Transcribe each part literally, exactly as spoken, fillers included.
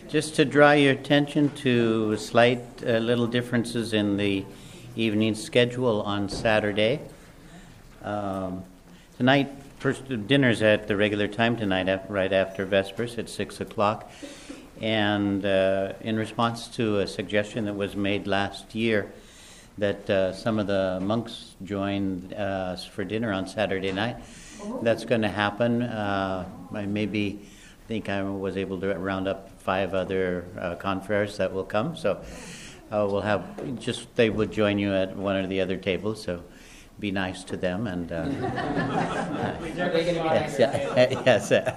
Just to draw your attention to slight uh, little differences in the evening schedule on Saturday. Um, tonight, first dinner's at the regular time tonight, right after Vespers at six o'clock. And uh, in response to a suggestion that was made last year that uh, some of the monks joined uh, us for dinner on Saturday night, that's going to happen. Uh, I maybe think I was able to round up five other uh, confreres that will come. So uh, we'll have just, they would join you at one or the other tables. So be nice to them. And uh, yes, yeah, yes. Uh,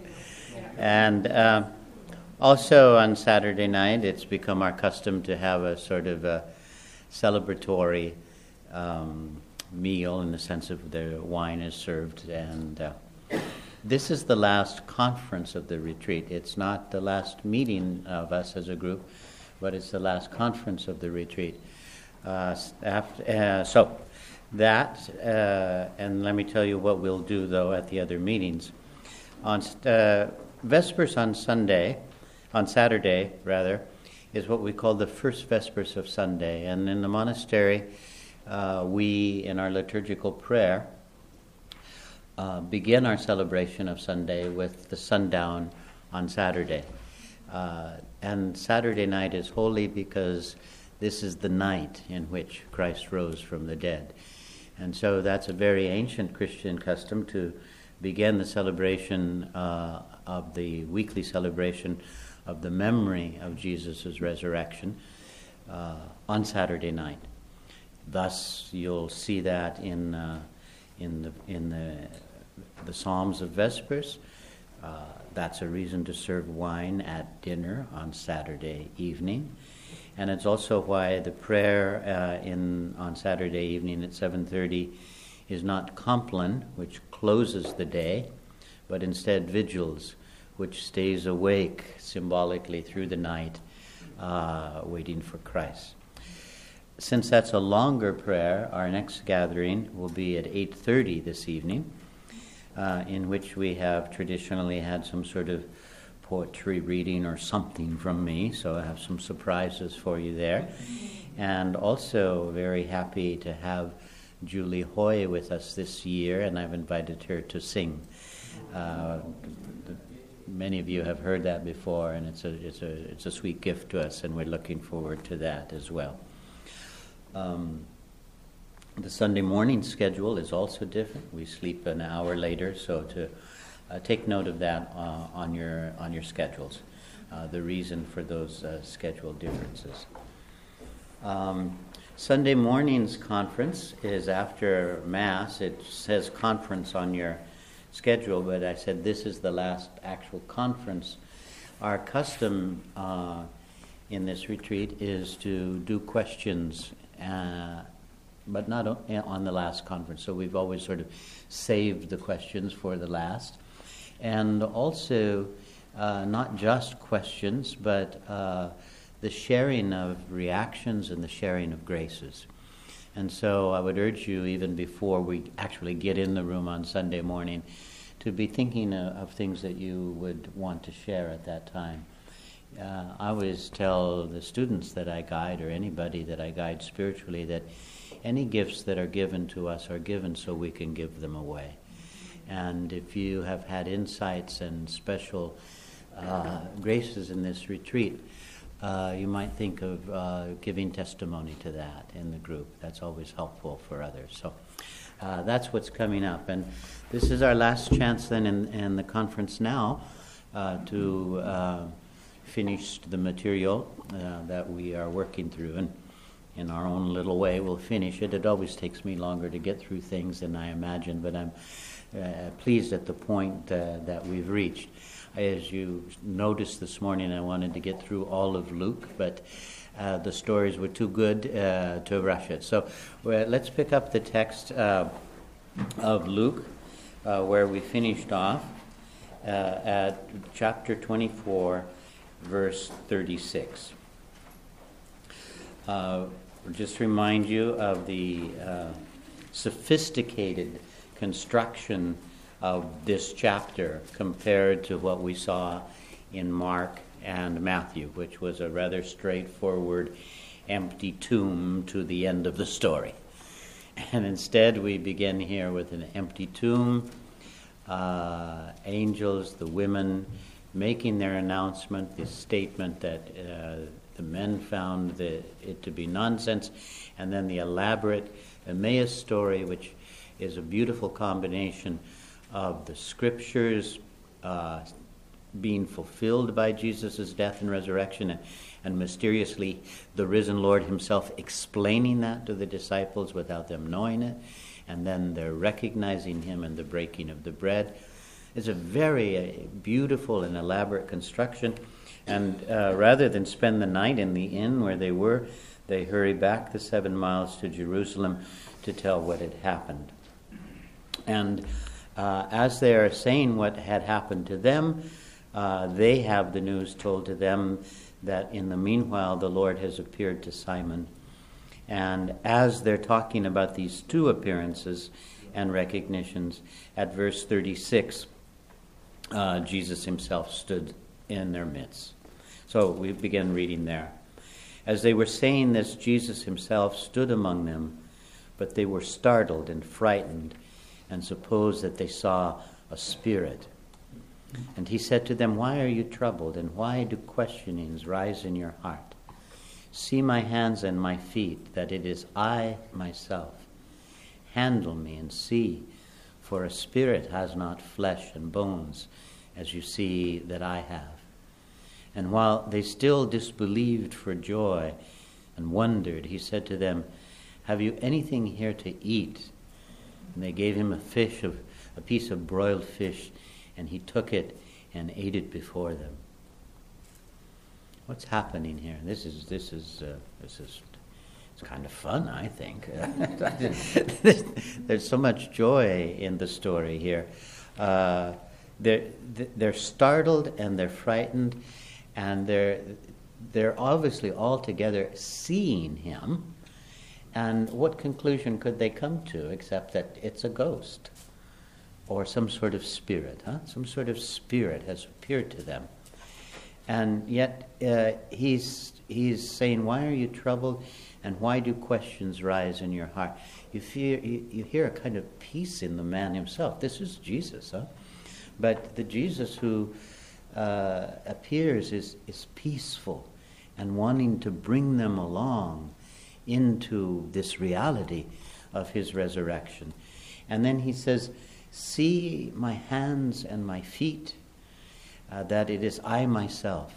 and uh, also on Saturday night, it's become our custom to have a sort of a celebratory um, meal in the sense of the wine is served. And uh, this is the last conference of the retreat. It's not the last meeting of us as a group, but it's the last conference of the retreat. Uh, after, uh, so that, uh, and let me tell you what we'll do, though, at the other meetings. On uh, Vespers on Sunday, on Saturday, rather, is what we call the first Vespers of Sunday. And in the monastery, uh, we, in our liturgical prayer, Uh, begin our celebration of Sunday with the sundown on Saturday. Uh, and Saturday night is holy because this is the night in which Christ rose from the dead. And so that's a very ancient Christian custom to begin the celebration uh, of the weekly celebration of the memory of Jesus' resurrection uh, on Saturday night. Thus, you'll see that in uh, in the in the the Psalms of Vespers. Uh, that's a reason to serve wine at dinner on Saturday evening. And it's also why the prayer uh, in on Saturday evening at seven thirty is not Compline, which closes the day, but instead vigils, which stays awake symbolically through the night, uh, waiting for Christ. Since that's a longer prayer, our next gathering will be at eight thirty this evening, Uh, in which we have traditionally had some sort of poetry reading or something from me, so I have some surprises for you there. And also very happy to have Julie Hoy with us this year, and I've invited her to sing. Uh, many of you have heard that before, and it's a, it's a, it's a sweet gift to us, and we're looking forward to that as well. Um, The Sunday morning schedule is also different. We sleep an hour later, so to uh, take note of that uh, on your on your schedules, uh, the reason for those uh, schedule differences. Um, Sunday morning's conference is after Mass. It says conference on your schedule, but I said this is the last actual conference. Our custom uh, in this retreat is to do questions uh, but not on the last conference. So we've always sort of saved the questions for the last. And also, uh, not just questions, but uh, the sharing of reactions and the sharing of graces. And so I would urge you, even before we actually get in the room on Sunday morning, to be thinking of, of things that you would want to share at that time. Uh, I always tell the students that I guide, or anybody that I guide spiritually, that any gifts that are given to us are given so we can give them away. And if you have had insights and special uh, graces in this retreat, uh, you might think of uh, giving testimony to that in the group. That's always helpful for others. So uh, that's what's coming up. And this is our last chance then in, in the conference now uh, to uh, finish the material uh, that we are working through. And in our own little way, we'll finish it. It always takes me longer to get through things than I imagine, but I'm uh, pleased at the point uh, that we've reached. As you noticed this morning, I wanted to get through all of Luke, but uh, the stories were too good uh, to rush it. So uh, let's pick up the text uh, of Luke, uh, where we finished off uh, at chapter twenty-four, verse thirty-six. Uh, just remind you of the uh, sophisticated construction of this chapter compared to what we saw in Mark and Matthew, which was a rather straightforward, empty tomb to the end of the story. And instead we begin here with an empty tomb, uh, angels, the women, making their announcement, this statement that uh, the men found the, it to be nonsense, and then the elaborate Emmaus story, which is a beautiful combination of the scriptures uh, being fulfilled by Jesus' death and resurrection, and, and mysteriously the risen Lord himself explaining that to the disciples without them knowing it, and then they're recognizing him in the breaking of the bread. It's a very uh, beautiful and elaborate construction, and uh, rather than spend the night in the inn where they were, they hurry back the seven miles to Jerusalem to tell what had happened. And uh, as they are saying what had happened to them, uh, they have the news told to them that in the meanwhile the Lord has appeared to Simon. And as they're talking about these two appearances and recognitions, at verse thirty-six, uh, Jesus himself stood in their midst. So we begin reading there. As they were saying this, Jesus himself stood among them, but they were startled and frightened and supposed that they saw a spirit. And he said to them, "Why are you troubled, and why do questionings rise in your heart? See my hands and my feet, that it is I myself. Handle me and see, for a spirit has not flesh and bones, as you see that I have." And while they still disbelieved for joy and wondered, he said to them, "Have you anything here to eat?" And they gave him a fish, of a piece of broiled fish, and he took it and ate it before them. What's happening here? This is this is uh, this is it's kind of fun, I think. There's so much joy in the story here. Uh, they're they're startled and they're frightened, and they're they're obviously all together seeing him. And what conclusion could they come to except that it's a ghost or some sort of spirit? Huh? Some sort of spirit has appeared to them. And yet uh, he's he's saying, "Why are you troubled, and why do questions rise in your heart?" You fear, you, you hear a kind of peace in the man himself. This is Jesus, huh? But the Jesus who uh, appears is is peaceful and wanting to bring them along into this reality of his resurrection. And then he says, "See my hands and my feet, uh, that it is I myself."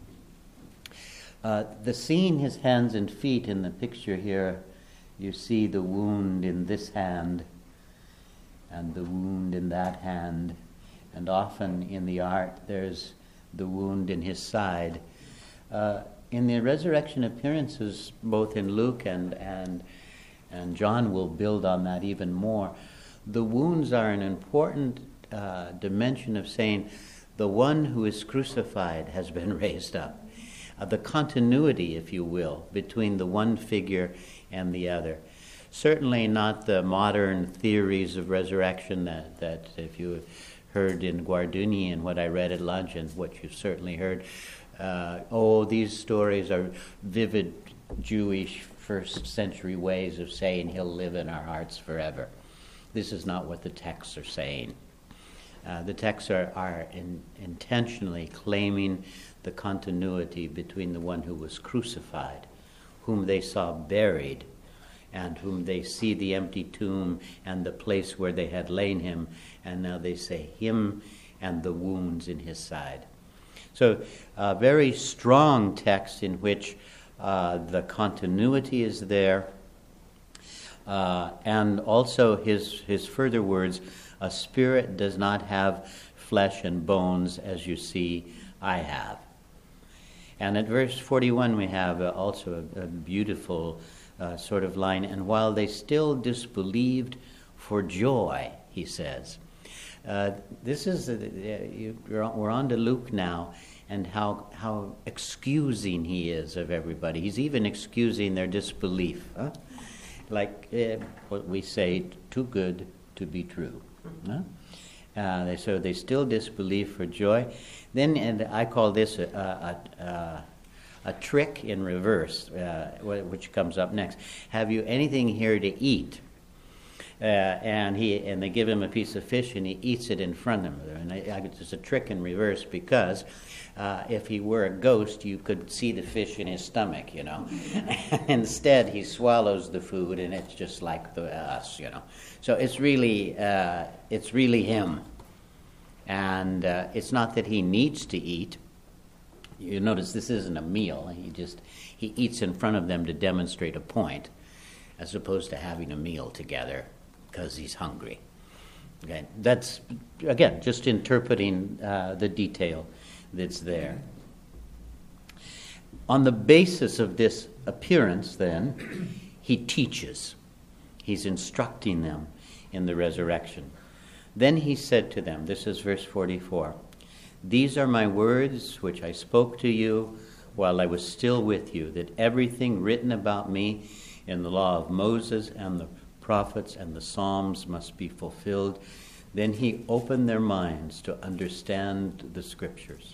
Uh, the seeing his hands and feet in the picture here, you see the wound in this hand and the wound in that hand, and often in the art there's the wound in his side. Uh, in the resurrection appearances, both in Luke and, and, and John will build on that even more, the wounds are an important uh, dimension of saying the one who is crucified has been raised up. Uh, the continuity, if you will, between the one figure and the other. Certainly not the modern theories of resurrection that, that if you heard in Guardini and what I read at lunch and what you've certainly heard, uh, oh, these stories are vivid Jewish first century ways of saying he'll live in our hearts forever. This is not what the texts are saying. Uh, the texts are, are in, intentionally claiming the continuity between the one who was crucified, whom they saw buried, and whom they see the empty tomb and the place where they had lain him, and now they say him and the wounds in his side. So a very strong text in which uh, the continuity is there, uh, and also his, his further words, "A spirit does not have flesh and bones as you see I have." And at verse forty-one we have uh, also a, a beautiful uh, sort of line, "And while they still disbelieved for joy," he says. Uh, this is, uh, you, we're on to Luke now, and how how excusing he is of everybody. He's even excusing their disbelief. Huh? Like uh, what we say, too good to be true. Huh? Uh, they, so they still disbelieve for joy. Then, and I call this a, a, a, a trick in reverse, uh, which comes up next. Have you anything here to eat? Uh, and he and they give him a piece of fish, and he eats it in front of them. And I, I, it's a trick in reverse because uh, if he were a ghost, you could see the fish in his stomach, you know. Instead, he swallows the food, and it's just like the, us, you know. So it's really uh, it's really him, and uh, it's not that he needs to eat. You notice this isn't a meal. He just he eats in front of them to demonstrate a point, as opposed to having a meal together because he's hungry. Okay, that's, again, just interpreting uh, the detail that's there. On the basis of this appearance, then, he teaches. He's instructing them in the resurrection. Then he said to them, this is verse forty-four, "These are my words which I spoke to you while I was still with you, that everything written about me in the law of Moses and the prophets and the Psalms must be fulfilled." Then he opened their minds to understand the Scriptures.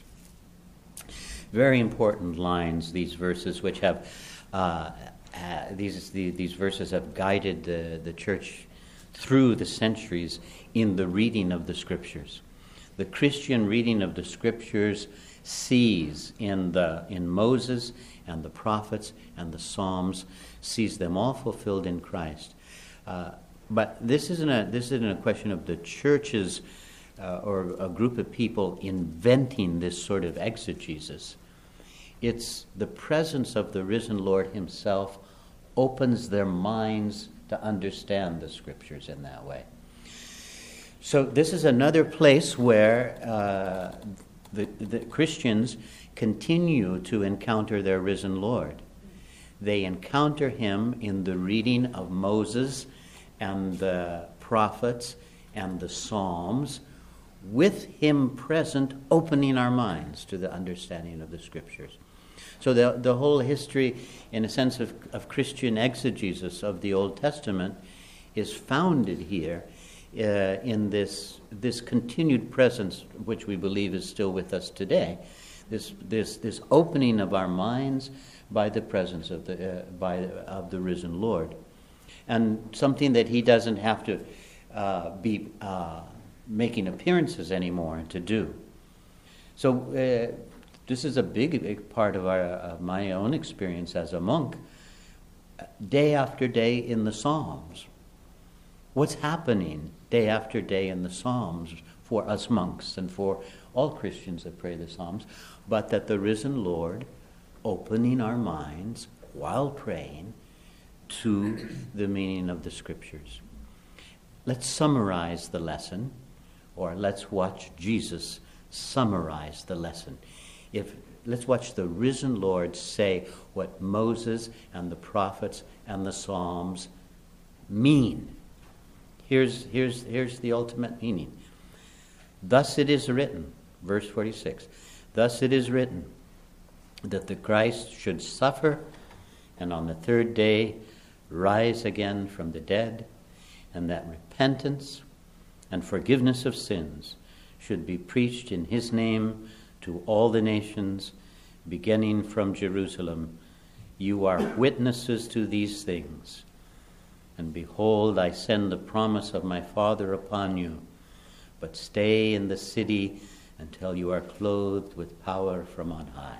Very important lines, these verses, which have uh, uh, these the, these verses have guided the, the church through the centuries in the reading of the Scriptures. The Christian reading of the Scriptures sees in the in Moses and the prophets and the Psalms, sees them all fulfilled in Christ. Uh, but this isn't a this isn't a question of the churches uh, or a group of people inventing this sort of exegesis. It's the presence of the risen Lord himself opens their minds to understand the Scriptures in that way. So this is another place where uh, the, the Christians continue to encounter their risen Lord. They encounter him in the reading of Moses and the prophets and the Psalms, with him present, opening our minds to the understanding of the Scriptures. So the the whole history, in a sense, of, of Christian exegesis of the Old Testament is founded here uh, in this this continued presence, which we believe is still with us today. This this this opening of our minds by the presence of the uh, by of the risen Lord, and something that he doesn't have to uh, be uh, making appearances anymore to do. So uh, this is a big, big part of our of my own experience as a monk. Day after day in the Psalms, what's happening day after day in the Psalms for us monks and for all Christians that pray the Psalms, but that the risen Lord opening our minds while praying to the meaning of the Scriptures. Let's summarize the lesson, or let's watch Jesus summarize the lesson. If let's watch the risen Lord say what Moses and the prophets and the Psalms mean. Here's here's here's the ultimate meaning. Thus it is written, verse forty-six, thus it is written that the Christ should suffer and on the third day rise again from the dead, and that repentance and forgiveness of sins should be preached in his name to all the nations, beginning from Jerusalem. You are witnesses to these things. And behold, I send the promise of my Father upon you, but stay in the city until you are clothed with power from on high.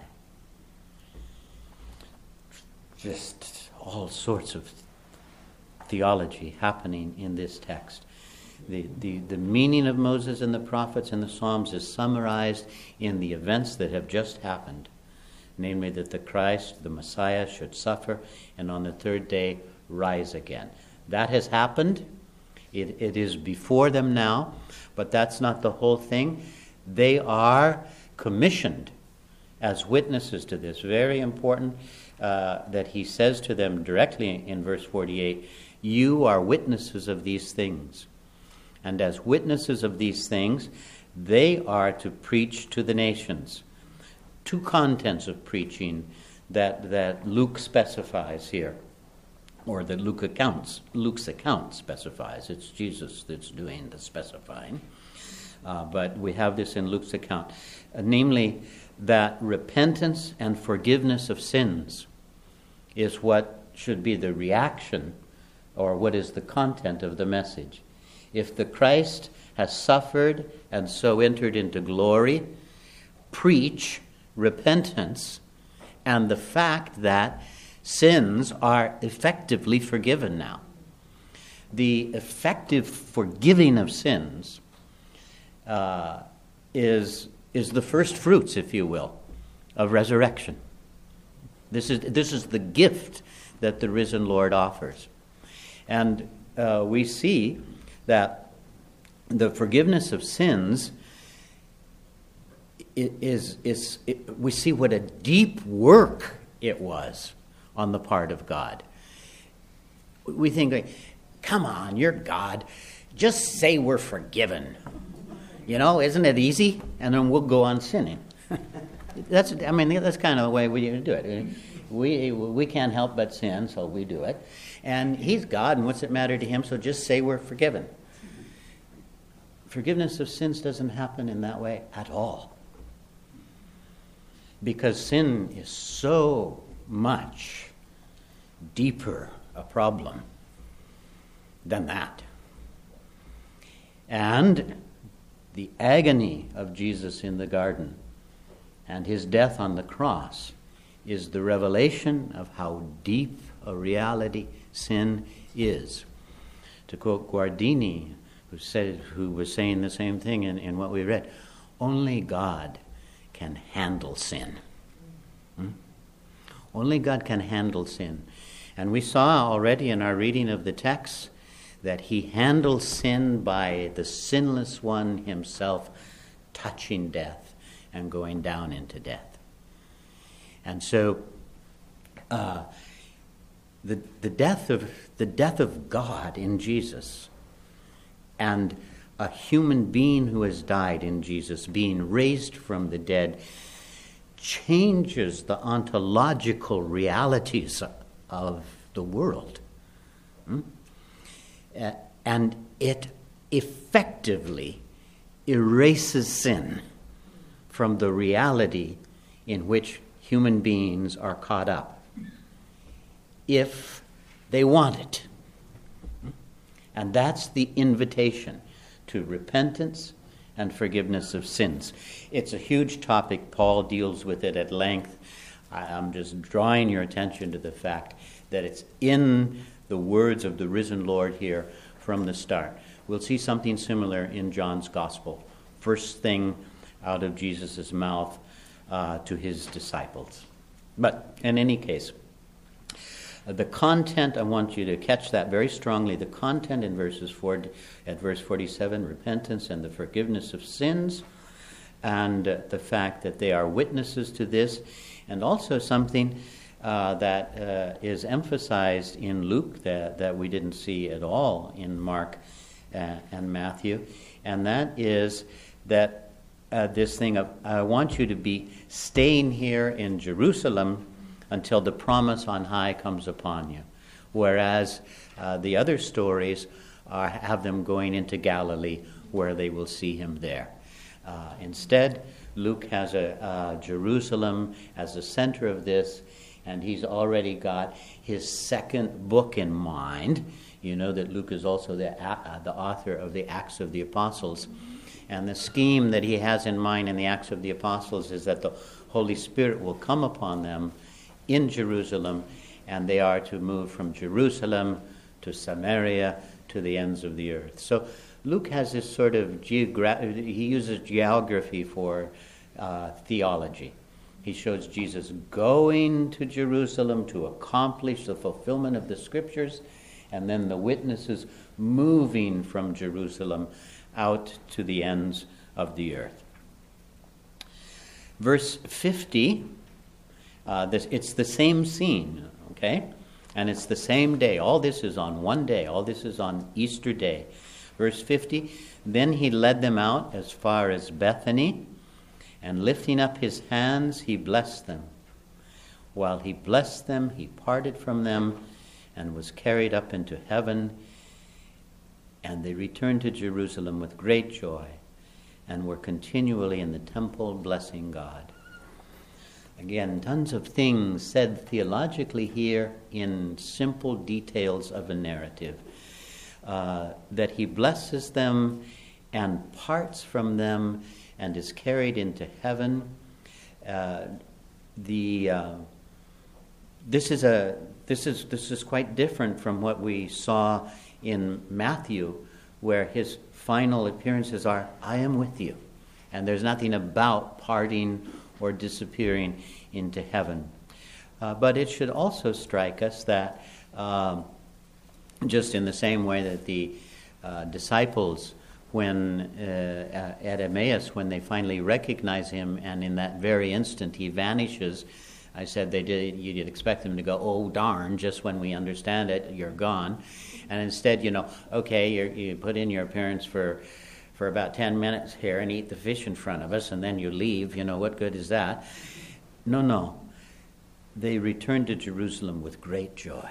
Just all sorts of theology happening in this text. The, the, the meaning of Moses and the prophets and the Psalms is summarized in the events that have just happened, namely that the Christ, the Messiah, should suffer and on the third day rise again. That has happened. It, it is before them now, but that's not the whole thing. They are commissioned as witnesses to this. Very important uh, that he says to them directly in verse forty-eight, you are witnesses of these things. And as witnesses of these things, they are to preach to the nations. Two contents of preaching that, that Luke specifies here, or that Luke accounts, Luke's account specifies. It's Jesus that's doing the specifying. Uh, but we have this in Luke's account, uh, namely that repentance and forgiveness of sins is what should be the reaction, or what is the content of the message. If the Christ has suffered and so entered into glory, preach repentance and the fact that sins are effectively forgiven now. The effective forgiving of sins uh, is, is the first fruits, if you will, of resurrection. This is, this is the gift that the risen Lord offers. And uh, we see that the forgiveness of sins is, is it, we see what a deep work it was on the part of God. We think, come on, you're God. Just say we're forgiven. You know, isn't it easy? And then we'll go on sinning. That's, I mean, that's kind of the way we do it. We we can't help but sin, so we do it. And he's God, and what's it matter to him? So just say we're forgiven. Forgiveness of sins doesn't happen in that way at all. Because sin is so much deeper a problem than that. And the agony of Jesus in the garden and his death on the cross is the revelation of how deep a reality sin is. To quote Guardini, who said, who was saying the same thing in, in what we read, only God can handle sin. Hmm? Only God can handle sin. And we saw already in our reading of the text that he handles sin by the sinless one himself touching death and going down into death. And so uh, the the death of the death of God in Jesus and a human being who has died in Jesus being raised from the dead changes the ontological realities of the world. Hmm? Uh, and it effectively erases sin from the reality in which human beings are caught up, if they want it. And that's the invitation to repentance and forgiveness of sins. It's a huge topic. Paul deals with it at length. I'm just drawing your attention to the fact that it's in the words of the risen Lord here from the start. We'll see something similar in John's Gospel. First thing out of Jesus' mouth uh, to his disciples. But in any case, uh, the content, I want you to catch that very strongly. The content in verses four, at verse forty-seven, repentance and the forgiveness of sins, and uh, the fact that they are witnesses to this, and also something Uh, that uh, is emphasized in Luke that, that we didn't see at all in Mark uh, and Matthew, and that is that uh, this thing of, I want you to be staying here in Jerusalem until the promise on high comes upon you, whereas uh, the other stories are, have them going into Galilee where they will see him there. Uh, instead, Luke has a uh, Jerusalem as the center of this, and he's already got his second book in mind. You know that Luke is also the uh, the author of the Acts of the Apostles. And the scheme that he has in mind in the Acts of the Apostles is that the Holy Spirit will come upon them in Jerusalem, and they are to move from Jerusalem to Samaria to the ends of the earth. So Luke has this sort of geogra- he uses geography for uh, theology. He shows Jesus going to Jerusalem to accomplish the fulfillment of the Scriptures, and then the witnesses moving from Jerusalem out to the ends of the earth. Verse fifty, uh, this, it's the same scene, okay? And it's the same day. All this is on one day. All this is on Easter Day. Verse fifty, then he led them out as far as Bethany, and lifting up his hands, he blessed them. While he blessed them, he parted from them and was carried up into heaven. And they returned to Jerusalem with great joy and were continually in the temple blessing God. Again, tons of things said theologically here in simple details of a narrative. Uh, that he blesses them and parts from them and is carried into heaven. Uh, the uh, this is a this is this is quite different from what we saw in Matthew, where his final appearances are, "I am with you," and there's nothing about parting or disappearing into heaven. Uh, but it should also strike us that. Um, Just in the same way that the uh, disciples, when uh, at Emmaus, when they finally recognize him, and in that very instant he vanishes, I said they did. You'd expect them to go, "Oh darn!" Just when we understand it, you're gone, and instead, you know, okay, you're, you put in your appearance for for about ten minutes here and eat the fish in front of us, and then you leave. You know, what good is that? No, no. They returned to Jerusalem with great joy.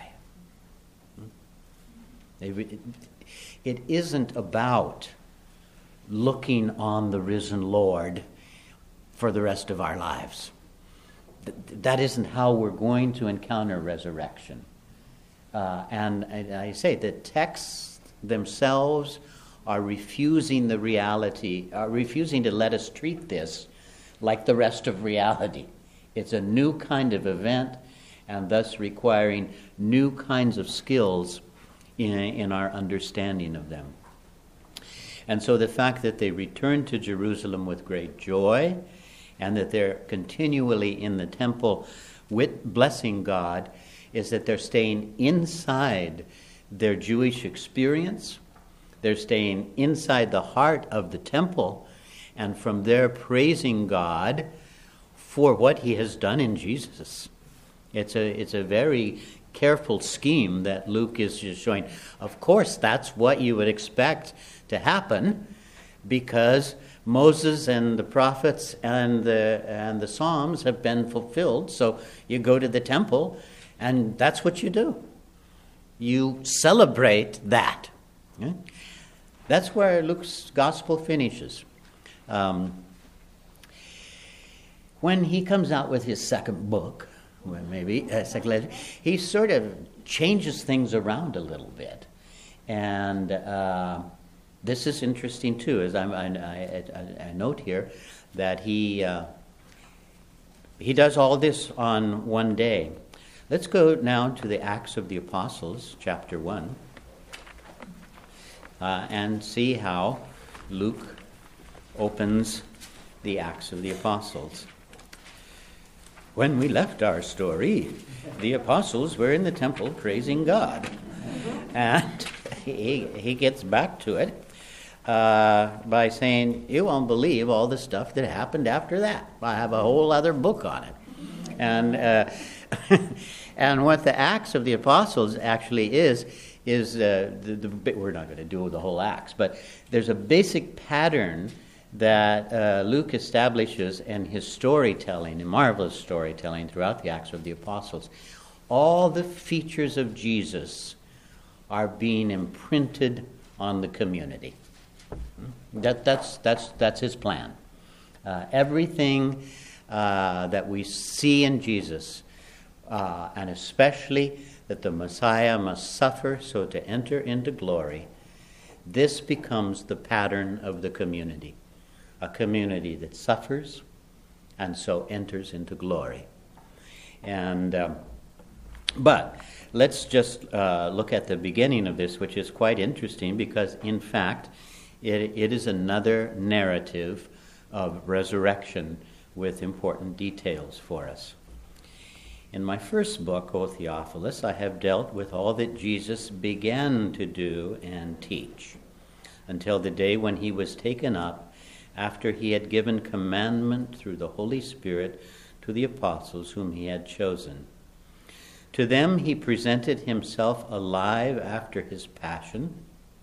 It isn't about looking on the risen Lord for the rest of our lives. That isn't how we're going to encounter resurrection. Uh, and I say the texts themselves are refusing the reality, are refusing to let us treat this like the rest of reality. It's a new kind of event, and thus requiring new kinds of skills In, in our understanding of them. And so the fact that they return to Jerusalem with great joy, and that they're continually in the temple with blessing God, is that they're staying inside their Jewish experience. They're staying inside the heart of the temple, and from there praising God for what he has done in Jesus. It's a it's a very careful scheme that Luke is just showing. Of course, that's what you would expect to happen, because Moses and the prophets and the and the Psalms have been fulfilled. So you go to the temple, and that's what you do. You celebrate that. Okay? That's where Luke's gospel finishes. Um, when he comes out with his second book, well, maybe uh, second letter, he sort of changes things around a little bit, and uh, this is interesting too. As I'm, I, I, I note here that he uh, he does all this on one day. Let's go now to the Acts of the Apostles, chapter one, uh, and see how Luke opens the Acts of the Apostles. When we left our story, the apostles were in the temple praising God. And he, he gets back to it uh, by saying, you won't believe all the stuff that happened after that. I have a whole other book on it. And uh, and what the Acts of the Apostles actually is, is uh, the, the, we're not going to do the whole Acts, but there's a basic pattern that uh, Luke establishes in his storytelling, in marvelous storytelling throughout the Acts of the Apostles. All the features of Jesus are being imprinted on the community. That, that's, that's, that's his plan. Uh, everything uh, that we see in Jesus, uh, and especially that the Messiah must suffer so to enter into glory, this becomes the pattern of the community. A community that suffers and so enters into glory. And um, but let's just uh, look at the beginning of this, which is quite interesting because, in fact, it, it is another narrative of resurrection with important details for us. In my first book, O Theophilus, I have dealt with all that Jesus began to do and teach until the day when he was taken up, after he had given commandment through the Holy Spirit to the apostles whom he had chosen. To them he presented himself alive after his passion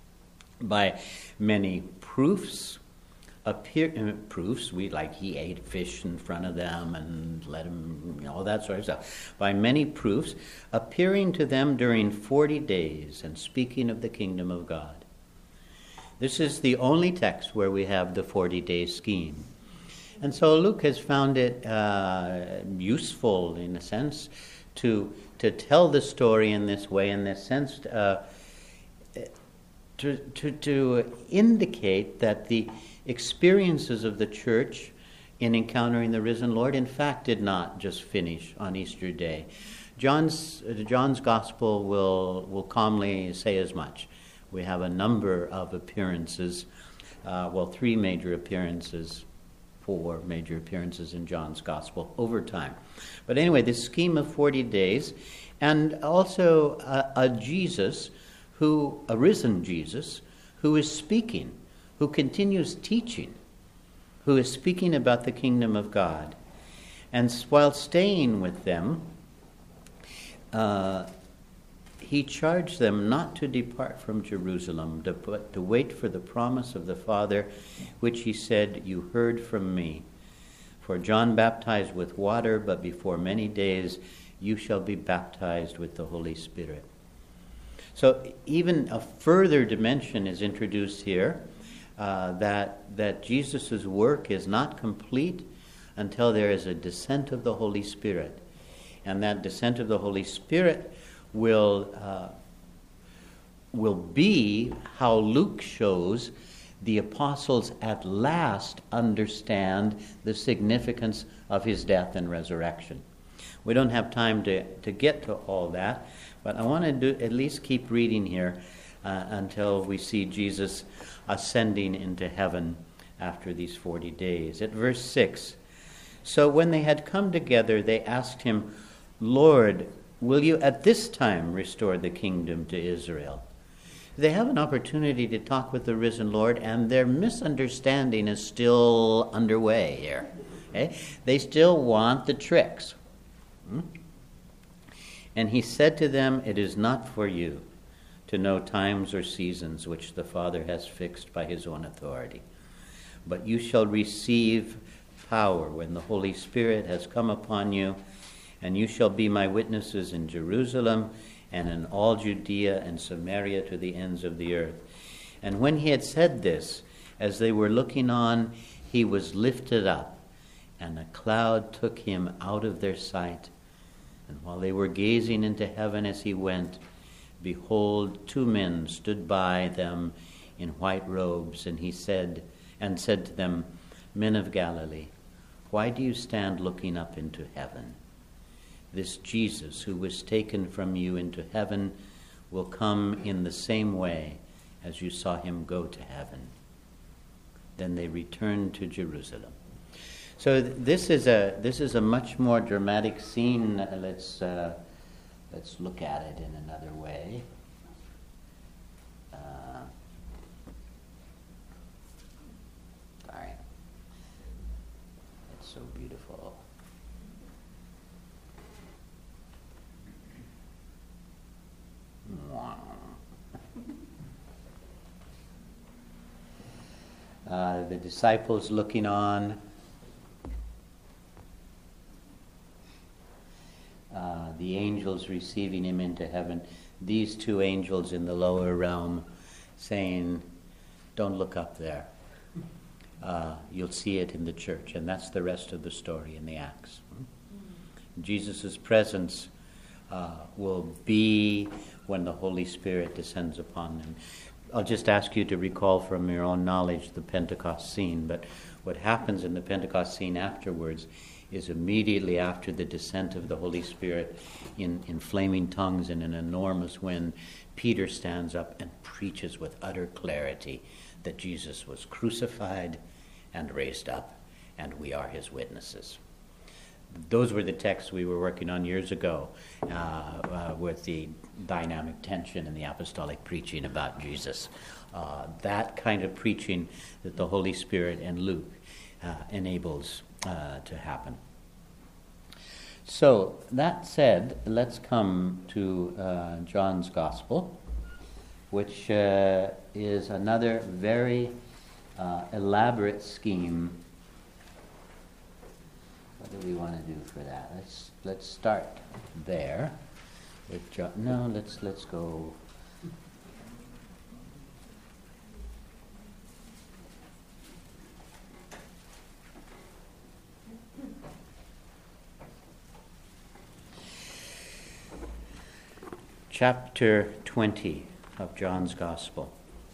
by many proofs, appear, uh, proofs, we like he ate fish in front of them and let him, you know, all that sort of stuff, by many proofs, appearing to them during forty days and speaking of the kingdom of God. This is the only text where we have the forty-day scheme. And so Luke has found it uh, useful, in a sense, to to tell the story in this way, in this sense, uh, to, to, to indicate that the experiences of the church in encountering the risen Lord, in fact, did not just finish on Easter Day. John's John's Gospel will will calmly say as much. We have a number of appearances, uh, well, three major appearances, four major appearances in John's Gospel over time. But anyway, this scheme of forty days, and also a, a Jesus who, a risen Jesus, who is speaking, who continues teaching, who is speaking about the kingdom of God. And while staying with them, uh, he charged them not to depart from Jerusalem, to, but to wait for the promise of the Father, which he said, "You heard from me. For John baptized with water, but before many days you shall be baptized with the Holy Spirit." So even a further dimension is introduced here, uh, that, that Jesus' work is not complete until there is a descent of the Holy Spirit. And that descent of the Holy Spirit will uh, will be how Luke shows the apostles at last understand the significance of his death and resurrection. We don't have time to, to get to all that, but I want to do, at least keep reading here uh, until we see Jesus ascending into heaven after these forty days. At verse six, "So when they had come together, they asked him, 'Lord, will you at this time restore the kingdom to Israel?'" They have an opportunity to talk with the risen Lord, and their misunderstanding is still underway here. Okay? They still want the tricks. Hmm? And he said to them, "It is not for you to know times or seasons which the Father has fixed by his own authority, but you shall receive power when the Holy Spirit has come upon you, and you shall be my witnesses in Jerusalem and in all Judea and Samaria to the ends of the earth." And when he had said this, as they were looking on, he was lifted up, and a cloud took him out of their sight. And while they were gazing into heaven as he went, behold, two men stood by them in white robes, and he said, and said to them, "Men of Galilee, why do you stand looking up into heaven? This Jesus who was taken from you into heaven will come in the same way as you saw him go to heaven." Then they returned to Jerusalem. So th- this is a this is a much more dramatic scene. Let's uh, let's look at it in another way. Uh, sorry, it's so beautiful. Uh, the disciples looking on, uh, the angels receiving him into heaven, these two angels in the lower realm saying, "Don't look up there. Uh, you'll see it in the church." And that's the rest of the story in the Acts. Jesus' presence uh, will be when the Holy Spirit descends upon them. I'll just ask you to recall from your own knowledge the Pentecost scene, but what happens in the Pentecost scene afterwards is immediately after the descent of the Holy Spirit in, in flaming tongues and an enormous wind, Peter stands up and preaches with utter clarity that Jesus was crucified and raised up, and we are his witnesses. Those were the texts we were working on years ago uh, uh, with the dynamic tension in the apostolic preaching about Jesus. Uh, that kind of preaching that the Holy Spirit and Luke uh, enables uh, to happen. So, that said, let's come to uh, John's Gospel, which uh, is another very uh, elaborate scheme. What do we want to do for that? Let's let's start there with John. No, let's let's go. chapter twenty of John's Gospel.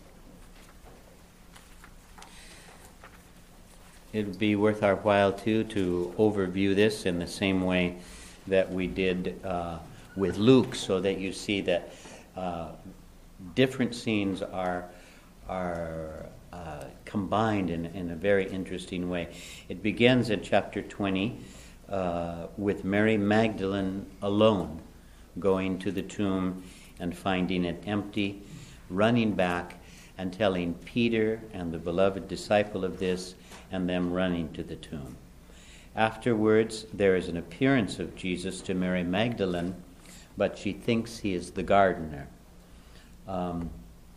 It would be worth our while, too, to overview this in the same way that we did uh, with Luke, so that you see that uh, different scenes are are uh, combined in, in a very interesting way. It begins in chapter twenty uh, with Mary Magdalene alone, going to the tomb and finding it empty, running back and telling Peter and the beloved disciple of this, and them running to the tomb. Afterwards, there is an appearance of Jesus to Mary Magdalene, but she thinks he is the gardener. Um,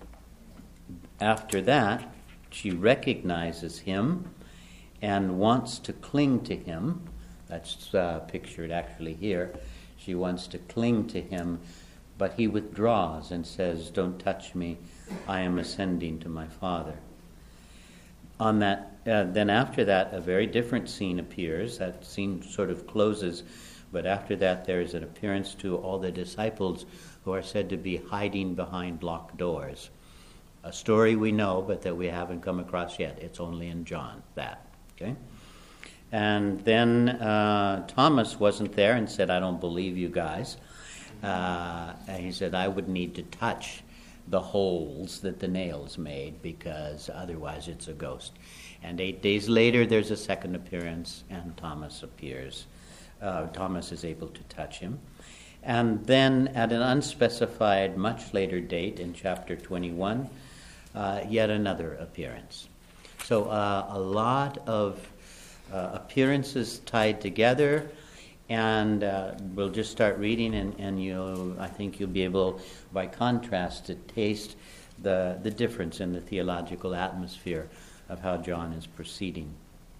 after that, she recognizes him and wants to cling to him. That's uh, pictured actually here. She wants to cling to him, but he withdraws and says, "Don't touch me. I am ascending to my Father." On that, uh, then after that, a very different scene appears. That scene sort of closes, but after that, there is an appearance to all the disciples who are said to be hiding behind locked doors. A story we know, but that we haven't come across yet. It's only in John, that. Okay? And then uh, Thomas wasn't there and said, "I don't believe you guys." Uh, and he said, "I would need to touch the holes that the nails made, because otherwise it's a ghost." And eight days later, there's a second appearance, and Thomas appears. Uh, Thomas is able to touch him. And then at an unspecified, much later date, in chapter twenty-one, uh, yet another appearance. So uh, a lot of uh, appearances tied together. And uh, we'll just start reading, and, and you'll, I think you'll be able, by contrast, to taste the, the difference in the theological atmosphere of how John is proceeding.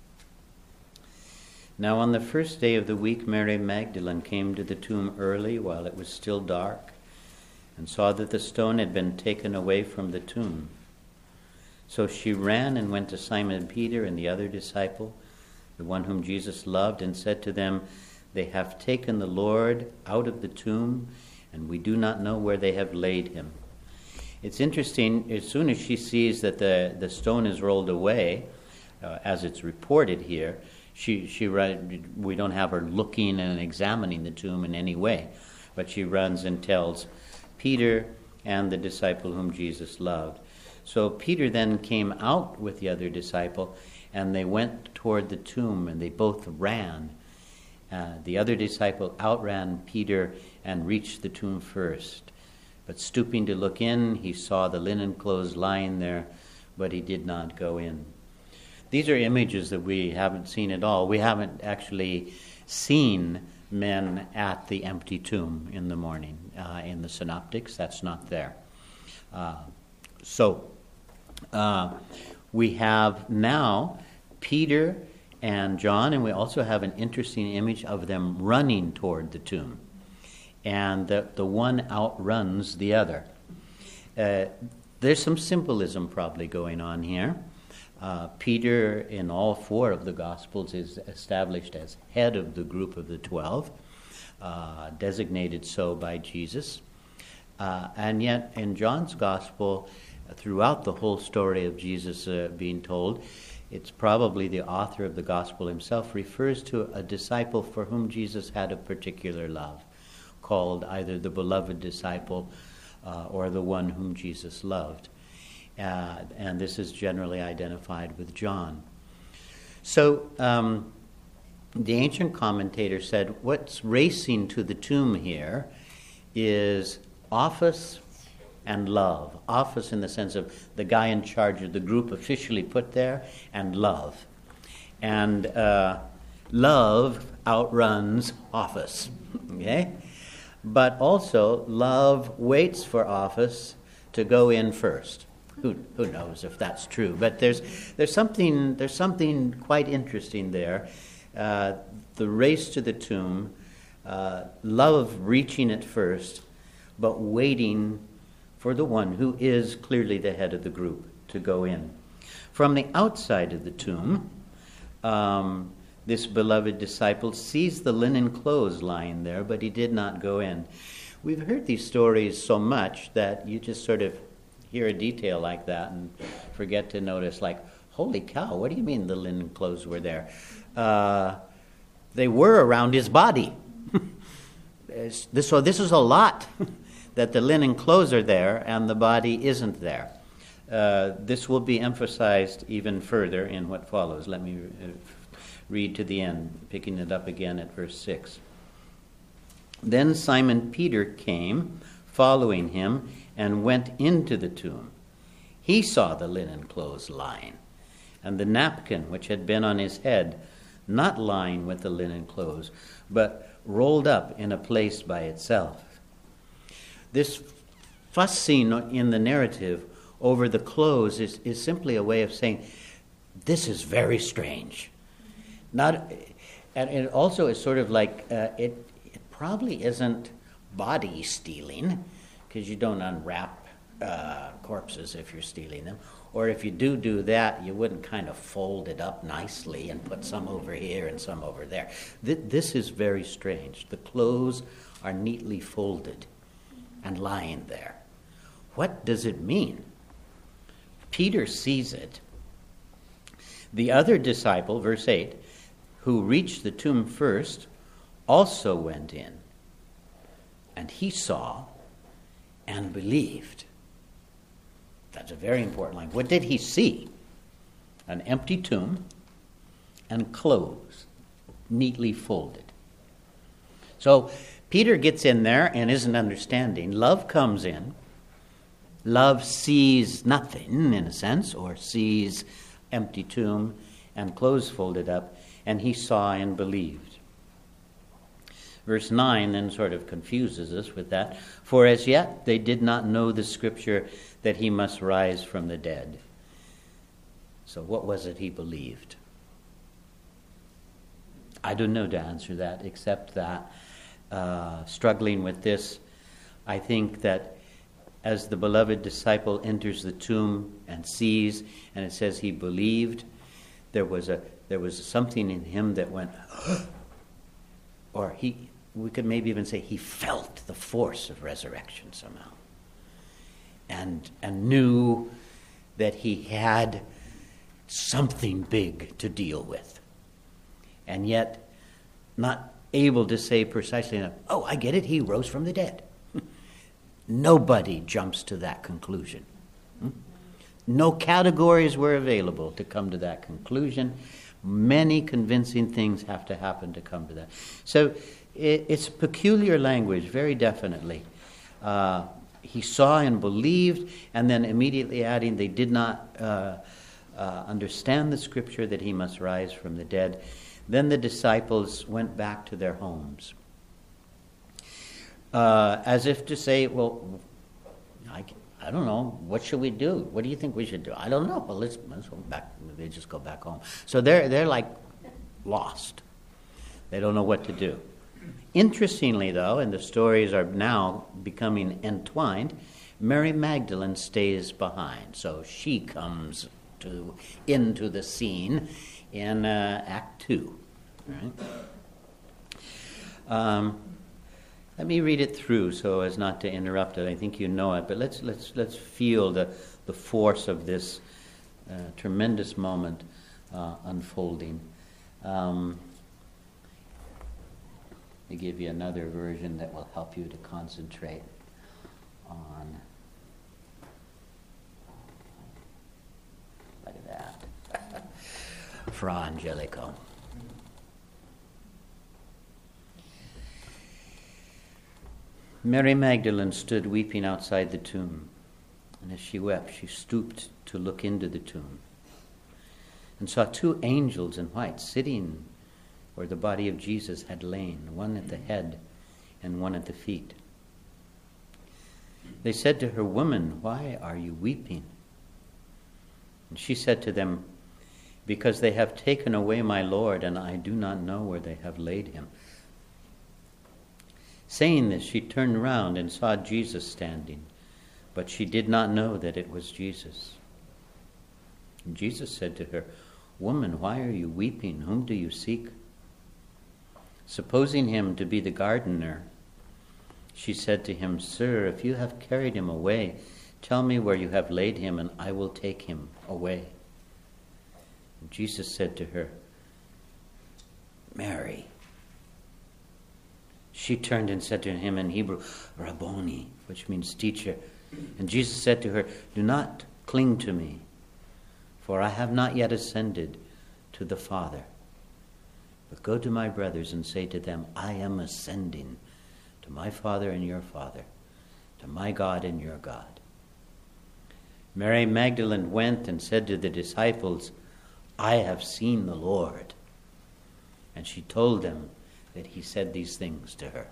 Now on the first day of the week, Mary Magdalene came to the tomb early while it was still dark, and saw that the stone had been taken away from the tomb. So she ran and went to Simon Peter and the other disciple, the one whom Jesus loved, and said to them, "They have taken the Lord out of the tomb, and we do not know where they have laid him." It's interesting, as soon as she sees that the, the stone is rolled away, uh, as it's reported here, she she we don't have her looking and examining the tomb in any way, but she runs and tells Peter and the disciple whom Jesus loved. So Peter then came out with the other disciple, and they went toward the tomb, and they both ran. Uh, the other disciple outran Peter and reached the tomb first. But stooping to look in, he saw the linen clothes lying there, but he did not go in. These are images that we haven't seen at all. We haven't actually seen men at the empty tomb in the morning. Uh, in the synoptics, that's not there. Uh, so, uh, we have now Peter and John, and we also have an interesting image of them running toward the tomb. And the, the one outruns the other. Uh, there's some symbolism probably going on here. Uh, Peter, in all four of the Gospels, is established as head of the group of the twelve, uh, designated so by Jesus. Uh, and yet, in John's Gospel, throughout the whole story of Jesus uh, being told, it's probably the author of the Gospel himself refers to a disciple for whom Jesus had a particular love, called either the beloved disciple uh, or the one whom Jesus loved. Uh, and this is generally identified with John. So um, the ancient commentator said what's racing to the tomb here is office and love. Office in the sense of the guy in charge of the group officially put there, and love. And uh, love outruns office. Okay? But also, love waits for office to go in first. Who who knows if that's true? But there's there's something there's something quite interesting there. Uh, the race to the tomb, uh, love reaching it first, but waiting for the one who is clearly the head of the group to go in. From the outside of the tomb, um, this beloved disciple sees the linen clothes lying there, but he did not go in. We've heard these stories so much that you just sort of hear a detail like that and forget to notice, like, holy cow, what do you mean the linen clothes were there? Uh, they were around his body. this, so this is a lot, that the linen clothes are there and the body isn't there. Uh, this will be emphasized even further in what follows. Let me uh, read to the end, picking it up again at verse six. Then Simon Peter came, following him, and went into the tomb. He saw the linen clothes lying, and the napkin which had been on his head, not lying with the linen clothes, but rolled up in a place by itself. This fussing in the narrative over the clothes is, is simply a way of saying, this is very strange. Not, and it also is sort of like, uh, it, it probably isn't body stealing, because you don't unwrap uh, corpses if you're stealing them. Or if you do do that, you wouldn't kind of fold it up nicely and put some over here and some over there. Th- this is very strange. The clothes are neatly folded and lying there. What does it mean? Peter sees it. The other disciple, verse eight, who reached the tomb first, also went in, and he saw and believed. That's a very important line. What did he see? An empty tomb and clothes neatly folded. So Peter gets in there and isn't understanding. Love comes in. Love sees nothing, in a sense, or sees empty tomb and clothes folded up, and he saw and believed. Verse nine then sort of confuses us with that. For as yet they did not know the scripture that he must rise from the dead. So what was it he believed? I don't know to answer that, except that uh, struggling with this, I think that as the beloved disciple enters the tomb and sees, and it says he believed, there was a there was something in him that went, or he, we could maybe even say he felt the force of resurrection somehow, and and knew that he had something big to deal with, and yet not able to say precisely enough, oh, I get it, he rose from the dead. Nobody jumps to that conclusion. No categories were available to come to that conclusion. Many convincing things have to happen to come to that. So it, it's peculiar language, very definitely. Uh, he saw and believed, and then immediately adding, they did not uh, uh, understand the scripture that he must rise from the dead. Then the disciples went back to their homes. Uh, as if to say, well, I, I don't know, what should we do? What do you think we should do? I don't know. Well, let's, let's go back. They just go back home. So they're they're like lost. They don't know what to do. Interestingly, though, and the stories are now becoming entwined, Mary Magdalene stays behind. So she comes to into the scene in uh, Act Two. Right? Um, Let me read it through so as not to interrupt it. I think you know it, but let's let's let's feel the the force of this uh, tremendous moment uh, unfolding. Um, to give you another version that will help you to concentrate on. Look at that, Fra Angelico. Mary Magdalene stood weeping outside the tomb, and as she wept, she stooped to look into the tomb and saw two angels in white sitting where the body of Jesus had lain, one at the head and one at the feet. They said to her, "Woman, why are you weeping?" And she said to them, "Because they have taken away my Lord, and I do not know where they have laid him." Saying this, she turned round and saw Jesus standing, but she did not know that it was Jesus. And Jesus said to her, "Woman, why are you weeping? Whom do you seek?" Supposing him to be the gardener, She said to him, Sir, if you have carried him away, tell me where you have laid him, and I will take him away. And Jesus said to her, Mary. She turned and said to him in Hebrew, Rabboni, which means teacher. And Jesus said to her, do not cling to me, for I have not yet ascended to the Father. But go to my brothers and say to them, I am ascending to my Father and your Father, to my God and your God. Mary Magdalene went and said to the disciples, I have seen the Lord. And she told them that he said these things to her.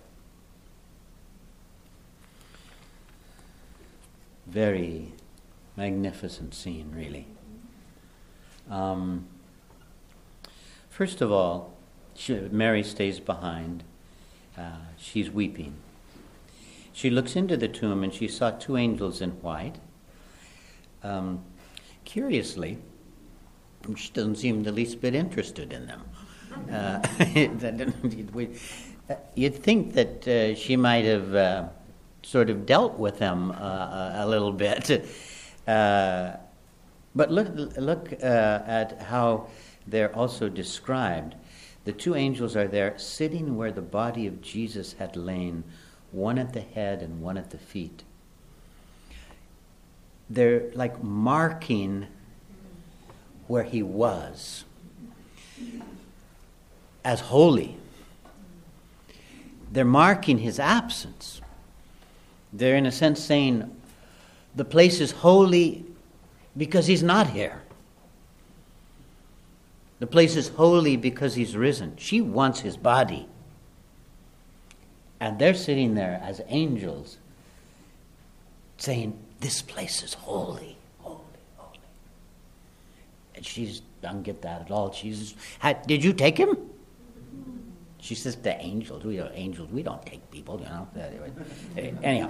Very magnificent scene, really. Um, first of all, she, Mary stays behind. Uh, she's weeping. She looks into the tomb and she saw two angels in white. Um, curiously, she doesn't seem the least bit interested in them. Uh, you'd think that uh, she might have uh, sort of dealt with them uh, a little bit. Uh, but look, look uh, at how they're also described. The two angels are there sitting where the body of Jesus had lain, one at the head and one at the feet. They're like marking where he was as holy. They're marking his absence. They're in a sense saying the place is holy because he's not here. The place is holy because he's risen. She wants his body. And they're sitting there as angels saying, this place is holy, holy, holy. And she doesn't get that at all. She says, did you take him? She says, the angels, we are angels, we don't take people, you know. Anyhow,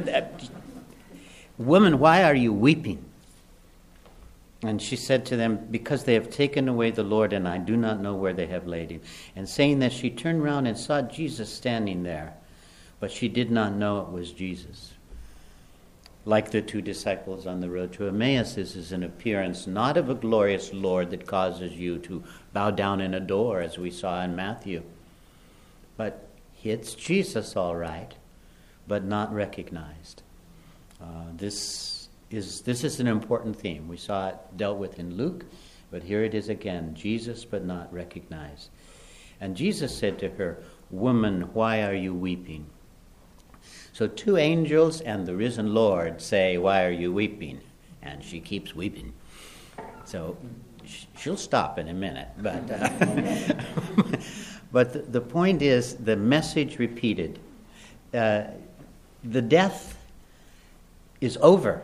woman, why are you weeping? And she said to them, because they have taken away the Lord, and I do not know where they have laid him. And saying that, she turned round and saw Jesus standing there, but she did not know it was Jesus. Like the two disciples on the road to Emmaus, this is an appearance not of a glorious Lord that causes you to bow down and adore, as we saw in Matthew. But it's Jesus, all right, but not recognized. Uh, this is this is an important theme. We saw it dealt with in Luke, but here it is again, Jesus, but not recognized. And Jesus said to her, woman, why are you weeping? So two angels and the risen Lord say, why are you weeping? And she keeps weeping. So she'll stop in a minute. But uh, but the, the point is, the message repeated. Uh, the death is over.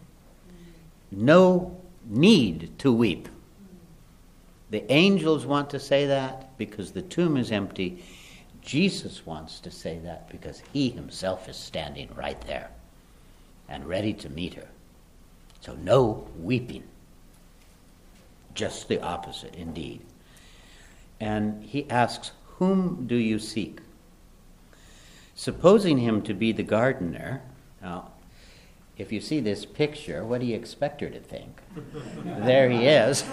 No need to weep. The angels want to say that because the tomb is empty. Jesus wants to say that because he himself is standing right there and ready to meet her. So no weeping. Just the opposite, indeed. And he asks, whom do you seek? Supposing him to be the gardener. Now, if you see this picture, what do you expect her to think? There he is.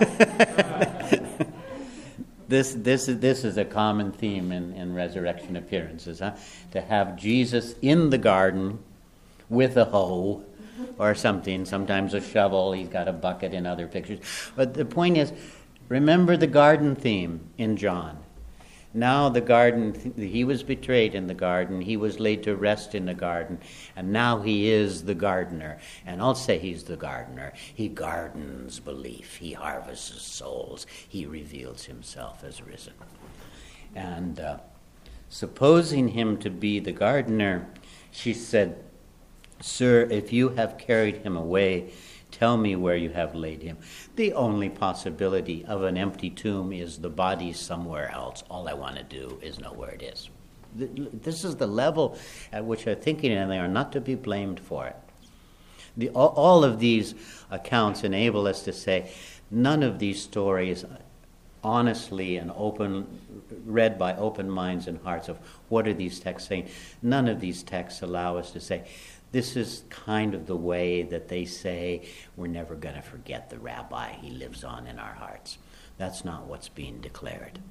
This this is this is a common theme in, in resurrection appearances, huh? To have Jesus in the garden with a hoe or something, sometimes a shovel. He's got a bucket in other pictures. But the point is, remember the garden theme in John. Now the garden, he was betrayed in the garden, he was laid to rest in the garden, and now he is the gardener. And I'll say he's the gardener. He gardens belief, he harvests souls, he reveals himself as risen. And uh, supposing him to be the gardener, she said, Sir, if you have carried him away, tell me where you have laid him. The only possibility of an empty tomb is the body somewhere else. All I want to do is know where it is. This is the level at which they're thinking, and they are not to be blamed for it. The, all of these accounts enable us to say none of these stories honestly and open, read by open minds and hearts of what are these texts saying. None of these texts allow us to say, this is kind of the way that they say we're never going to forget the rabbi. He lives on in our hearts. That's not what's being declared.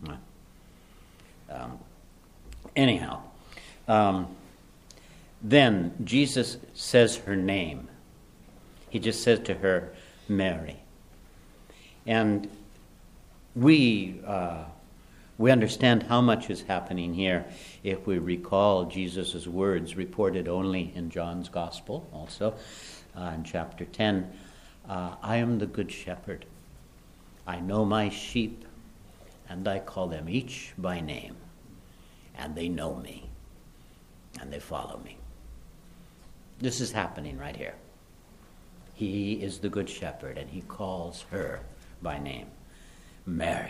Um, anyhow, um, then Jesus says her name. He just says to her, Mary. And we uh, we understand how much is happening here if we recall Jesus' words reported only in John's Gospel, also uh, in chapter ten. Uh, I am the good shepherd. I know my sheep, and I call them each by name, and they know me, and they follow me. This is happening right here. He is the good shepherd, and he calls her by name, Mary.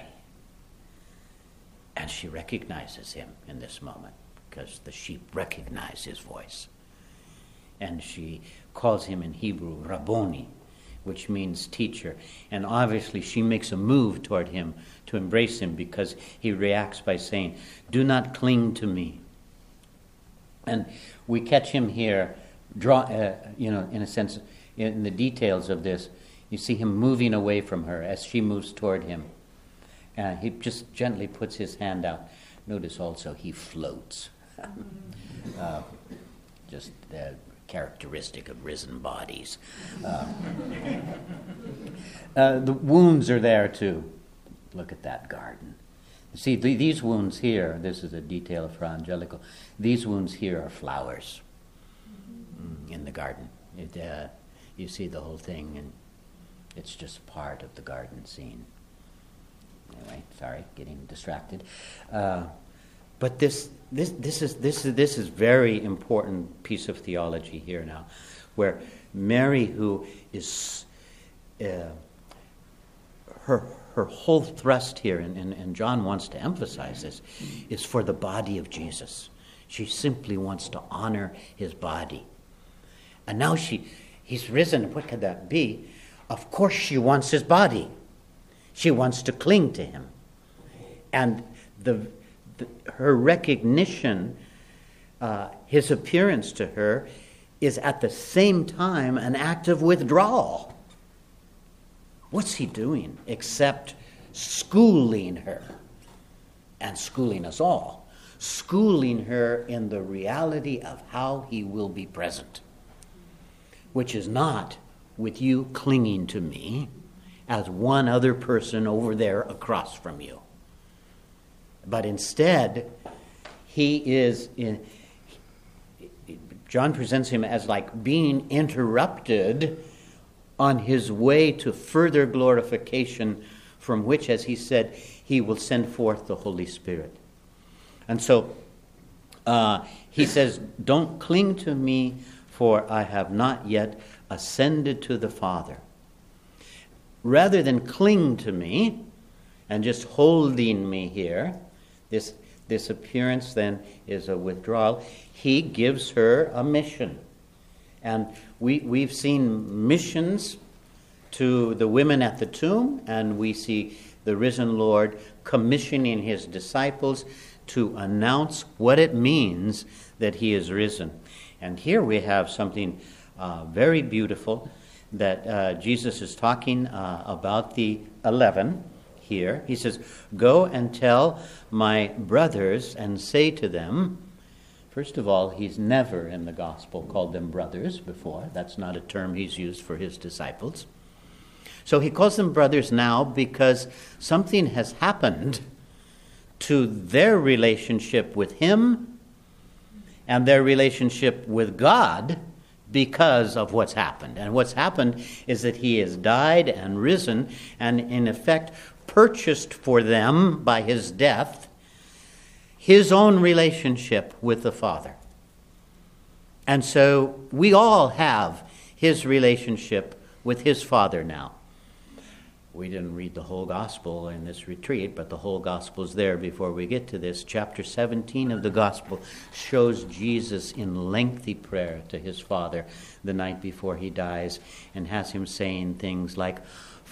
And she recognizes him in this moment, because the sheep recognize his voice. And she calls him in Hebrew, Rabboni, which means teacher. And obviously she makes a move toward him to embrace him, because he reacts by saying, do not cling to me. And we catch him here, draw, uh, you know, in a sense, in the details of this. You see him moving away from her as she moves toward him. And he just gently puts his hand out. Notice also he floats. uh, just uh, characteristic of risen bodies. Uh, uh, the wounds are there too. Look at that garden. See, th- these wounds here, this is a detail for Angelico, these wounds here are flowers mm, in the garden. It, uh, you see the whole thing, and it's just part of the garden scene. Anyway, sorry, getting distracted. Uh, but this, this, this is this is this is very important piece of theology here now, where Mary, who is uh, her her whole thrust here, and, and, and John wants to emphasize this, is for the body of Jesus. She simply wants to honor his body, and now she he's risen. What could that be? Of course, she wants his body. She wants to cling to him. And the, the her recognition, uh, his appearance to her, is at the same time an act of withdrawal. What's he doing except schooling her and schooling us all? Schooling her in the reality of how he will be present, which is not with you clinging to me as one other person over there across from you. But instead, he is in, John presents him as like being interrupted on his way to further glorification, from which, as he said, he will send forth the Holy Spirit. And so uh, he says, don't cling to me, for I have not yet ascended to the Father. Rather than cling to me and just holding me here, this, this appearance then is a withdrawal. He gives her a mission. And we, we've seen missions to the women at the tomb, and we see the risen Lord commissioning his disciples to announce what it means that he is risen. And here we have something uh, very beautiful, that uh, Jesus is talking uh, about the eleven here. He says, go and tell my brothers and say to them, first of all, he's never in the gospel called them brothers before. That's not a term he's used for his disciples. So he calls them brothers now because something has happened to their relationship with him and their relationship with God because of what's happened. And what's happened is that he has died and risen and in effect purchased for them by his death his own relationship with the Father. And so we all have his relationship with his Father now. We didn't read the whole gospel in this retreat, but the whole gospel is there before we get to this. Chapter seventeen of the gospel shows Jesus in lengthy prayer to his Father the night before he dies, and has him saying things like,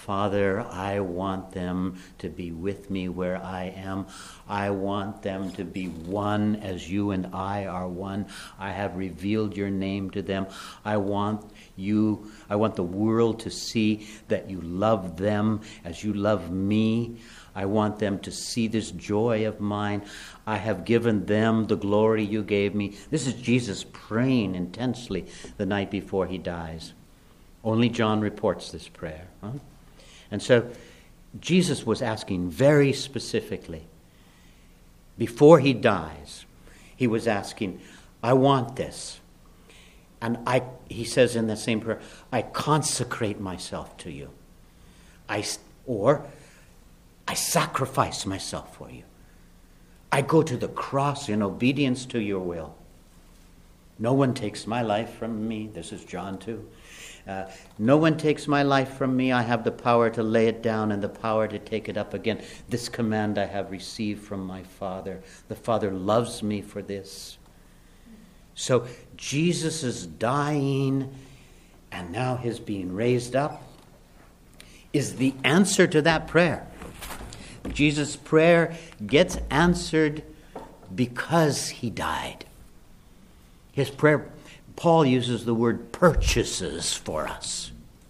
Father, I want them to be with me where I am. I want them to be one as you and I are one. I have revealed your name to them. I want you, I want the world to see that you love them as you love me. I want them to see this joy of mine. I have given them the glory you gave me. This is Jesus praying intensely the night before he dies. Only John reports this prayer. Huh? And so Jesus was asking very specifically, before he dies, he was asking, I want this. And I, he says in the same prayer, I consecrate myself to you. I, or I sacrifice myself for you. I go to the cross in obedience to your will. No one takes my life from me. This is John two. Uh, no one takes my life from me. I have the power to lay it down and the power to take it up again. This command I have received from my Father. The Father loves me for this. So Jesus is dying, and now his being raised up is the answer to that prayer. Jesus' prayer gets answered because he died. His prayer, Paul uses the word purchases for us.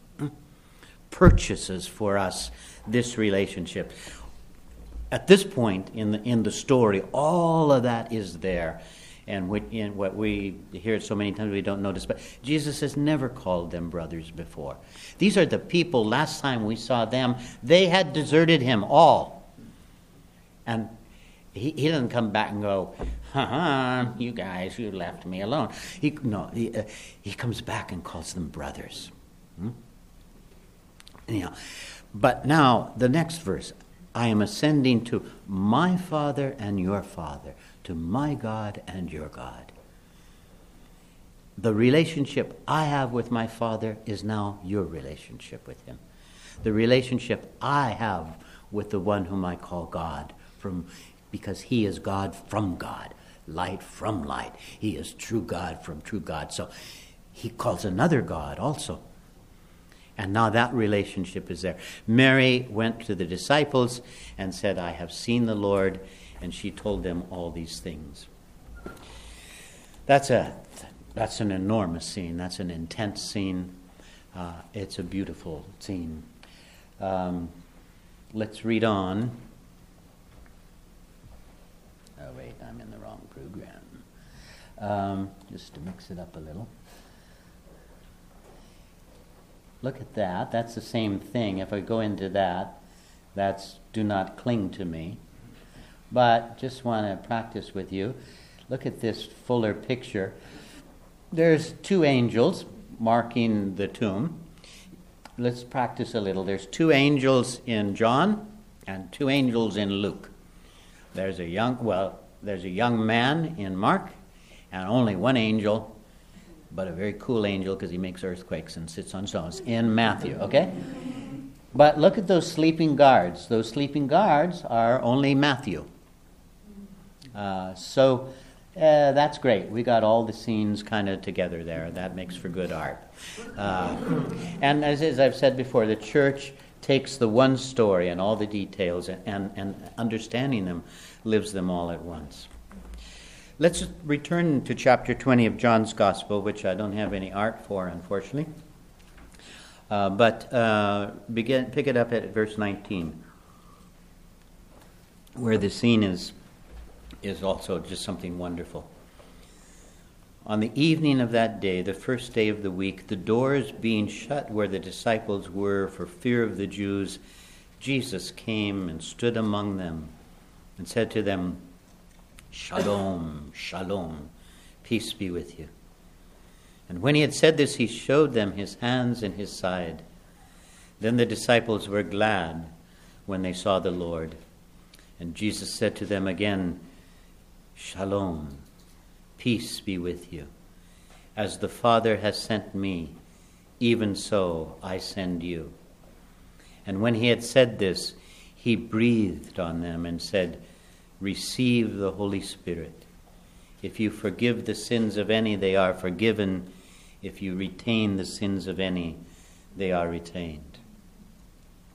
Purchases for us this relationship. At this point in the in the story, all of that is there. And what, in what we hear so many times we don't notice, but Jesus has never called them brothers before. These are the people, last time we saw them, they had deserted him all. And he, he doesn't come back and go, ha-ha, you guys, you left me alone. He, no, he, uh, he comes back and calls them brothers. Hmm? You know, but now, the next verse, I am ascending to my Father and your Father, to my God and your God. The relationship I have with my Father is now your relationship with him. The relationship I have with the one whom I call God, from because he is God from God, light from light. He is true God from true God. So he calls another God also. And now that relationship is there. Mary went to the disciples and said, I have seen the Lord, and she told them all these things. That's a that's an enormous scene. That's an intense scene. Uh, it's a beautiful scene. Um, let's read on. Oh, wait, I'm in the wrong program. Um, just to mix it up a little. Look at that. That's the same thing. If I go into that, that's do not cling to me. But just want to practice with you. Look at this fuller picture. There's two angels marking the tomb. Let's practice a little. There's two angels in John and two angels in Luke. There's a young, well, there's a young man in Mark and only one angel, but a very cool angel because he makes earthquakes and sits on stones in Matthew, okay? But look at those sleeping guards. Those sleeping guards are only Matthew. Uh, so uh, that's great. We got all the scenes kind of together there. That makes for good art. Uh, and as, as I've said before, the church takes the one story and all the details and, and, and understanding them lives them all at once. Let's return to chapter twenty of John's Gospel, which I don't have any art for, unfortunately. Uh, but uh, begin pick it up at verse nineteen, where the scene is is also just something wonderful. On the evening of that day, the first day of the week, the doors being shut where the disciples were for fear of the Jews, Jesus came and stood among them and said to them, Shalom, shalom, peace be with you. And when he had said this, he showed them his hands and his side. Then the disciples were glad when they saw the Lord. And Jesus said to them again, Shalom, peace be with you. As the Father has sent me, even so I send you. And when he had said this, he breathed on them and said, Receive the Holy Spirit. If you forgive the sins of any, they are forgiven. If you retain the sins of any, they are retained.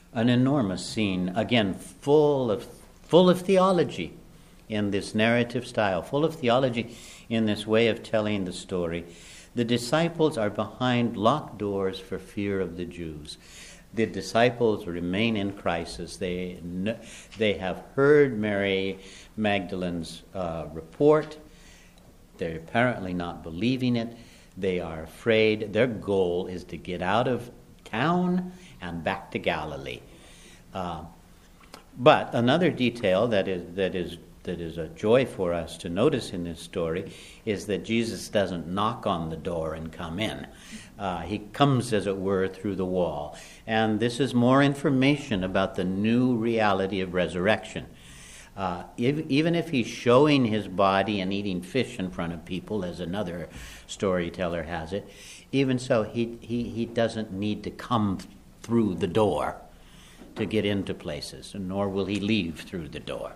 an enormous scene, again, full of full of theology in this narrative style, full of theology in this way of telling the story. The disciples are behind locked doors for fear of the Jews. The disciples remain in crisis. They they have heard Mary Magdalene's uh, report. They're apparently not believing it. They are afraid. Their goal is to get out of town and back to Galilee. Uh, but another detail that is that is that is a joy for us to notice in this story is that Jesus doesn't knock on the door and come in. Uh, he comes, as it were, through the wall. And this is more information about the new reality of resurrection. Uh, if, even if he's showing his body and eating fish in front of people, as another storyteller has it, even so, he, he, he doesn't need to come through the door to get into places, nor will he leave through the door.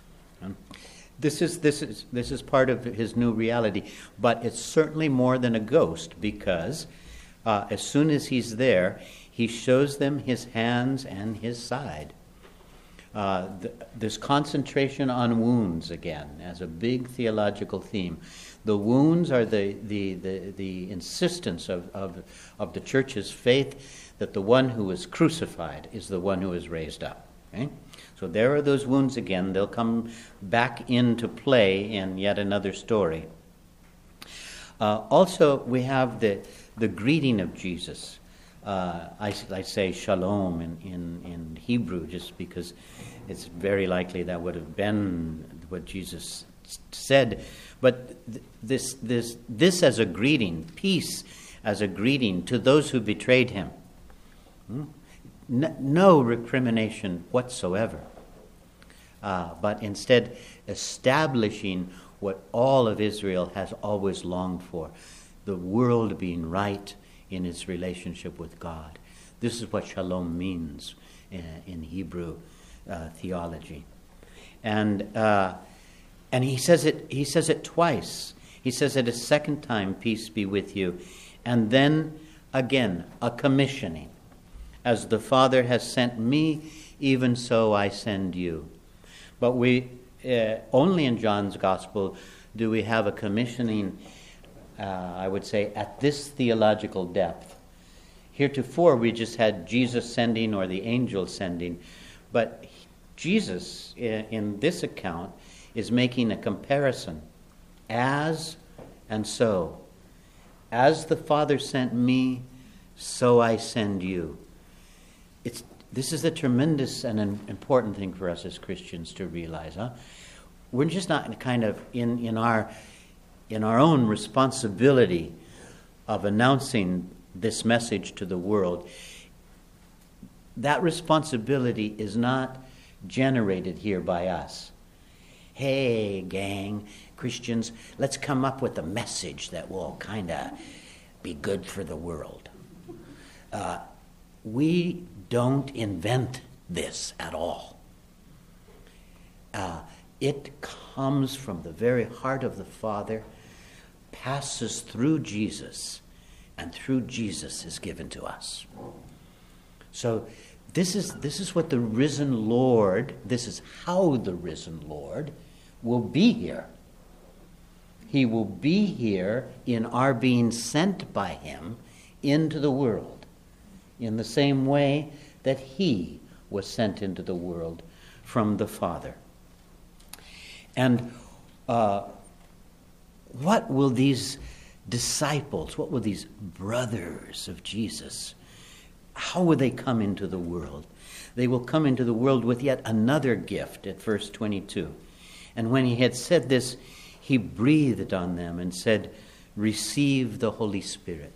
This is this is this is part of his new reality, but it's certainly more than a ghost, because uh, as soon as he's there, he shows them his hands and his side. Uh, th- this concentration on wounds again as a big theological theme. The wounds are the the the, the insistence of, of of the church's faith that the one who is crucified is the one who is raised up. Okay? So there are those wounds again. They'll come back into play in yet another story. Uh, also, we have the the greeting of Jesus. Uh, I, I say shalom in, in, in Hebrew just because it's very likely that would have been what Jesus said. But th- this this this as a greeting, peace as a greeting to those who betrayed him. Hmm? No, no recrimination whatsoever. Uh, but instead establishing what all of Israel has always longed for, the world being right in its relationship with God. This is what shalom means in, in Hebrew uh, theology. And uh, and he says it he says it twice. He says it a second time, peace be with you. And then again, a commissioning. As the Father has sent me, even so I send you. But we uh, only in John's Gospel do we have a commissioning, uh, I would say, at this theological depth. Heretofore, we just had Jesus sending or the angel sending. But Jesus, in, in this account, is making a comparison. As and so. As the Father sent me, so I send you. It's This is a tremendous and an important thing for us as Christians to realize. Huh? We're just not kind of in, in our in our own responsibility of announcing this message to the world. That responsibility is not generated here by us. Hey, gang, Christians, let's come up with a message that will kind of be good for the world. Uh, we don't invent this at all. Uh, it comes from the very heart of the Father, passes through Jesus, and through Jesus is given to us. So this is this is what the risen Lord, this is how the risen Lord will be here. He will be here in our being sent by him into the world, in the same way that he was sent into the world from the Father. And uh, what will these disciples, what will these brothers of Jesus, how will they come into the world? They will come into the world with yet another gift at verse twenty-two. And when he had said this, he breathed on them and said, "Receive the Holy Spirit."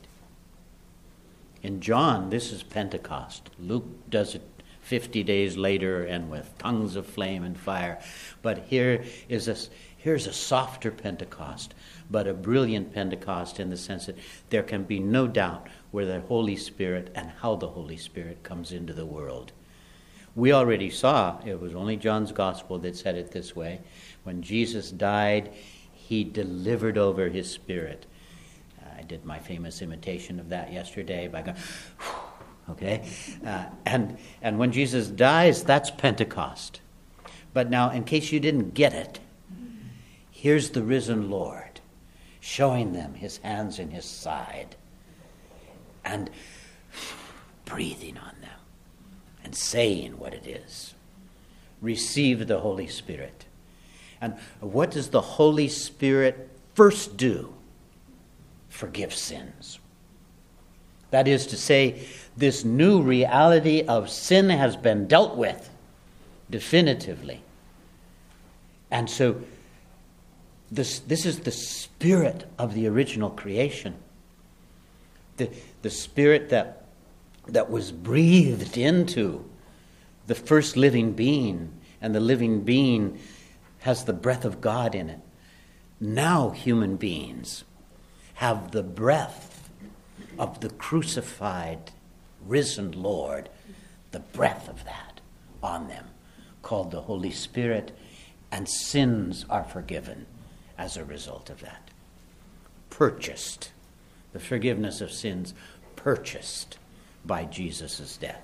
In John, this is Pentecost. Luke does it fifty days later and with tongues of flame and fire. But here is a, here's a softer Pentecost, but a brilliant Pentecost in the sense that there can be no doubt where the Holy Spirit and how the Holy Spirit comes into the world. We already saw, it was only John's Gospel that said it this way, when Jesus died, he delivered over his Spirit. I did my famous imitation of that yesterday by going, Okay? Uh, and, and when Jesus dies, that's Pentecost. But now, in case you didn't get it, here's the risen Lord showing them his hands in his side and breathing on them and saying what it is. Receive the Holy Spirit. And what does the Holy Spirit first do? Forgive sins. That is to say, this new reality of sin has been dealt with definitively. And so this, this is the spirit of the original creation. The, the spirit that, that was breathed into the first living being, and the living being has the breath of God in it. Now human beings have the breath of the crucified, risen Lord, the breath of that on them, called the Holy Spirit, and sins are forgiven as a result of that. Purchased, the forgiveness of sins purchased by Jesus' death.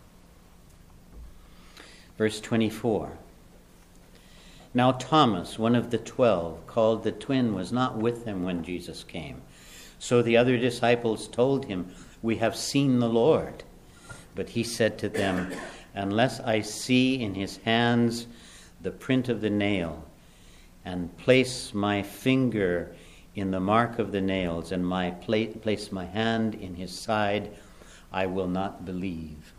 Verse twenty-four. Now Thomas, one of the twelve, called the twin, was not with them when Jesus came. So the other disciples told him, "We have seen the Lord." But he said to them, "Unless I see in his hands the print of the nail, and place my finger in the mark of the nails, and my pla- place my hand in his side, I will not believe."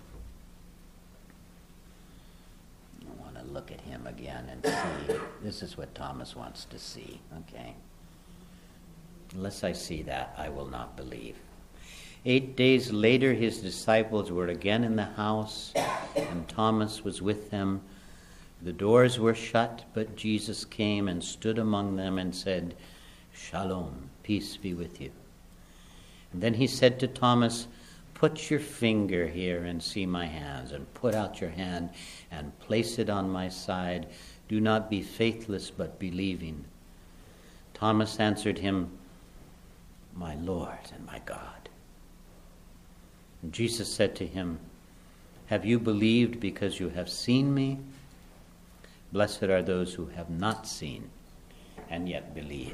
I want to look at him again and see. This is what Thomas wants to see, okay? Unless I see that, I will not believe. Eight days later, his disciples were again in the house, and Thomas was with them. The doors were shut, but Jesus came and stood among them and said, "Shalom, peace be with you." And then he said to Thomas, "Put your finger here and see my hands, and put out your hand and place it on my side. Do not be faithless, but believing." Thomas answered him, "My Lord and my God." And Jesus said to him, "Have you believed because you have seen me? Blessed are those who have not seen and yet believe."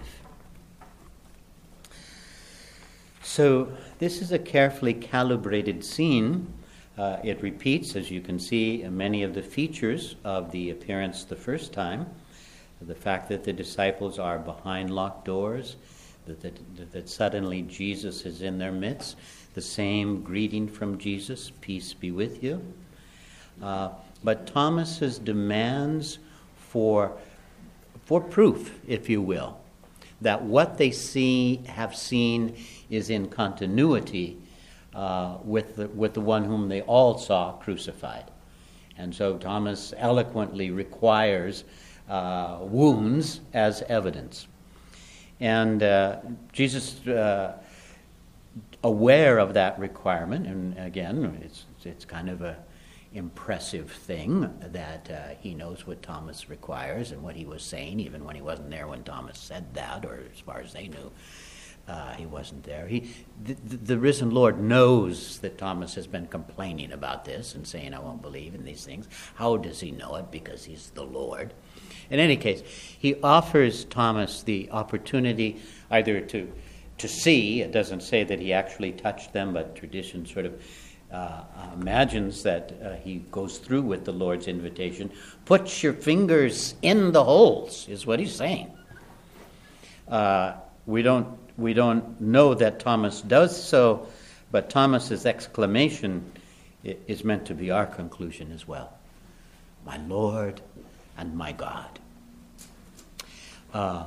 So this is a carefully calibrated scene. Uh, it repeats, as you can see, many of the features of the appearance the first time. The fact that the disciples are behind locked doors, that, that, that suddenly Jesus is in their midst, the same greeting from Jesus, "Peace be with you." Uh, but Thomas's demands for, for proof, if you will, that what they see, have seen is in continuity uh, with, the, with the one whom they all saw crucified. And so Thomas eloquently requires uh, wounds as evidence. And uh, Jesus, uh, aware of that requirement, and again, it's, it's kind of a impressive thing that uh, he knows what Thomas requires and what he was saying, even when he wasn't there when Thomas said that, or as far as they knew, uh, he wasn't there. He, the, the risen Lord knows that Thomas has been complaining about this and saying, "I won't believe in these things." How does he know it? Because he's the Lord. In any case, he offers Thomas the opportunity either to, to see. It doesn't say that he actually touched them, but tradition sort of Uh, imagines that uh, he goes through with the Lord's invitation. "Put your fingers in the holes," is what he's saying. Uh, we don't we don't know that Thomas does so, but Thomas's exclamation is meant to be our conclusion as well. "My Lord and my God." Uh,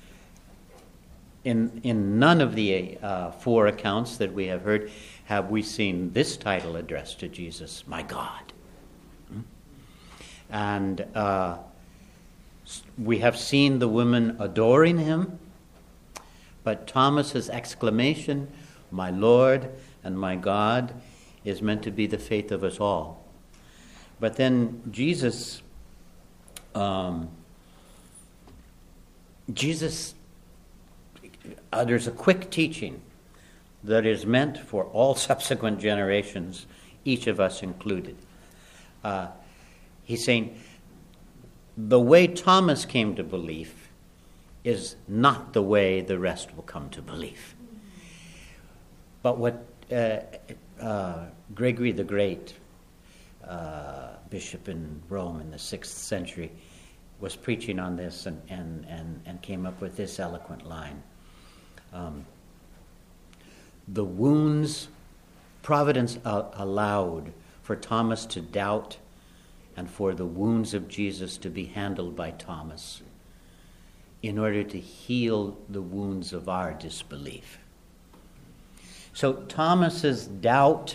in in none of the uh, four accounts that we have heard have we seen this title addressed to Jesus, "My God." And uh, we have seen the women adoring him, but Thomas's exclamation, "My Lord and my God," is meant to be the faith of us all. But then Jesus, um, Jesus utters a quick teaching that is meant for all subsequent generations each of us included. Uh, he's saying the way Thomas came to belief is not the way the rest will come to belief. But what uh, uh, Gregory the Great, uh, bishop in Rome in the sixth century, was preaching on this and, and, and, and came up with this eloquent line. Um, the wounds Providence uh, allowed for Thomas to doubt and for the wounds of Jesus to be handled by Thomas in order to heal the wounds of our disbelief. So Thomas's doubt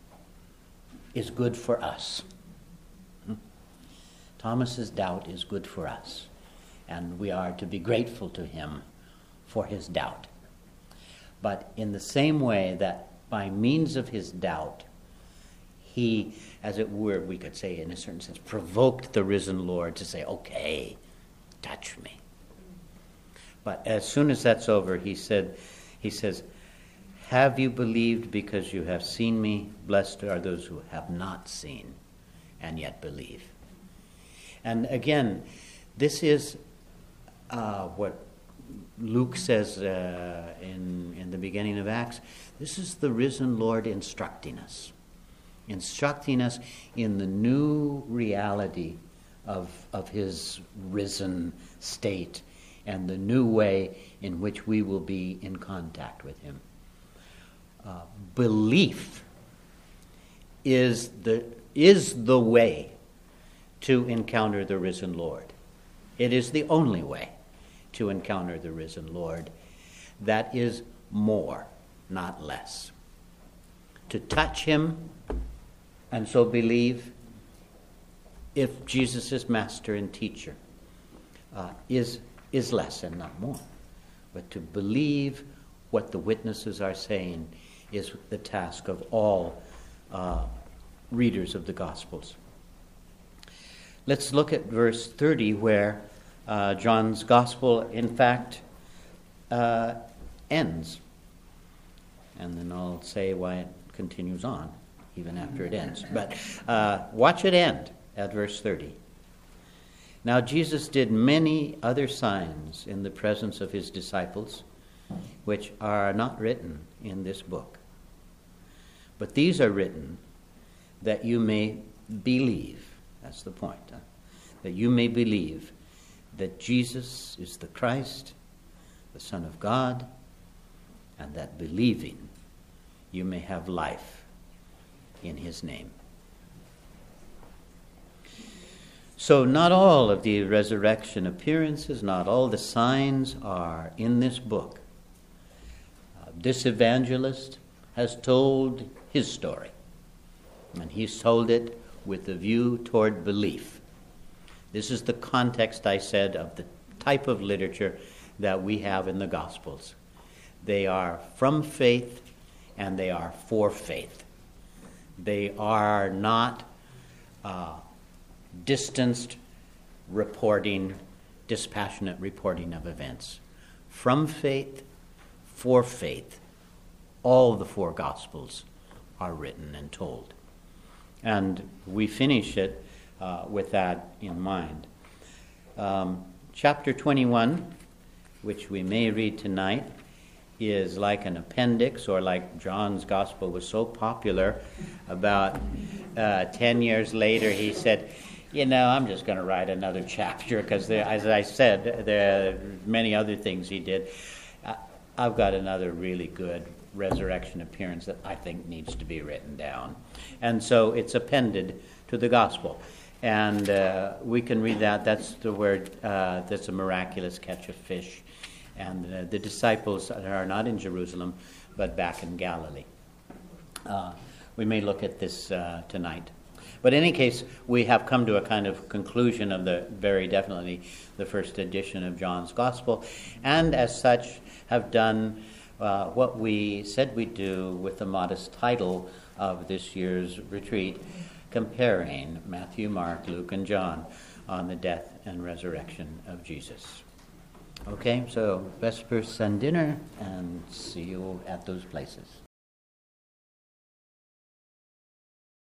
is good for us. Hmm? Thomas's doubt is good for us, and we are to be grateful to him for his doubt. But in the same way that by means of his doubt, he, as it were, we could say in a certain sense, provoked the risen Lord to say, okay, touch me. But as soon as that's over, he said, he says, have you believed because you have seen me? Blessed are those who have not seen and yet believe. And again, this is uh, what Luke says uh, in, in the beginning of Acts. This is the risen Lord instructing us. Instructing us in the new reality of, of his risen state and the new way in which we will be in contact with him. Uh, belief is the, is the way to encounter the risen Lord. It is the only way to encounter the risen Lord. That is more, not less. To touch him and so believe, if Jesus is master and teacher, uh, is, is less and not more. But to believe what the witnesses are saying is the task of all uh, readers of the Gospels. Let's look at verse thirty, where uh, John's Gospel, in fact, uh, ends. And then I'll say why it continues on, even after it ends. But uh, watch it end at verse thirty. Now Jesus did many other signs in the presence of his disciples, which are not written in this book. But these are written that you may believe. That's the point. Huh? That you may believe that Jesus is the Christ, the Son of God, and that believing you may have life in his name. So not all of the resurrection appearances, not all the signs are in this book. Uh, this evangelist has told his story, and he's told it with a view toward belief. This is the context, I said, of the type of literature that we have in the Gospels. They are from faith and they are for faith. They are not uh, distanced reporting, dispassionate reporting of events. From faith, for faith, all the four Gospels are written and told. And we finish it uh, with that in mind. Um, chapter twenty-one, which we may read tonight, is like an appendix, or like John's Gospel was so popular, about uh, ten years later he said, you know, I'm just going to write another chapter, because as I said, there are many other things he did. Uh, I've got another really good resurrection appearance that I think needs to be written down. And so it's appended to the Gospel. And uh, we can read that. That's the word, uh, that's a miraculous catch of fish. And uh, the disciples are not in Jerusalem, but back in Galilee. Uh, we may look at this uh, tonight. But in any case, we have come to a kind of conclusion of the, very definitely, the first edition of John's Gospel, and as such have done uh, what we said we'd do with the modest title of this year's retreat, comparing Matthew, Mark, Luke, and John on the death and resurrection of Jesus. Okay, so Vespers and dinner, and see you at those places.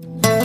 you.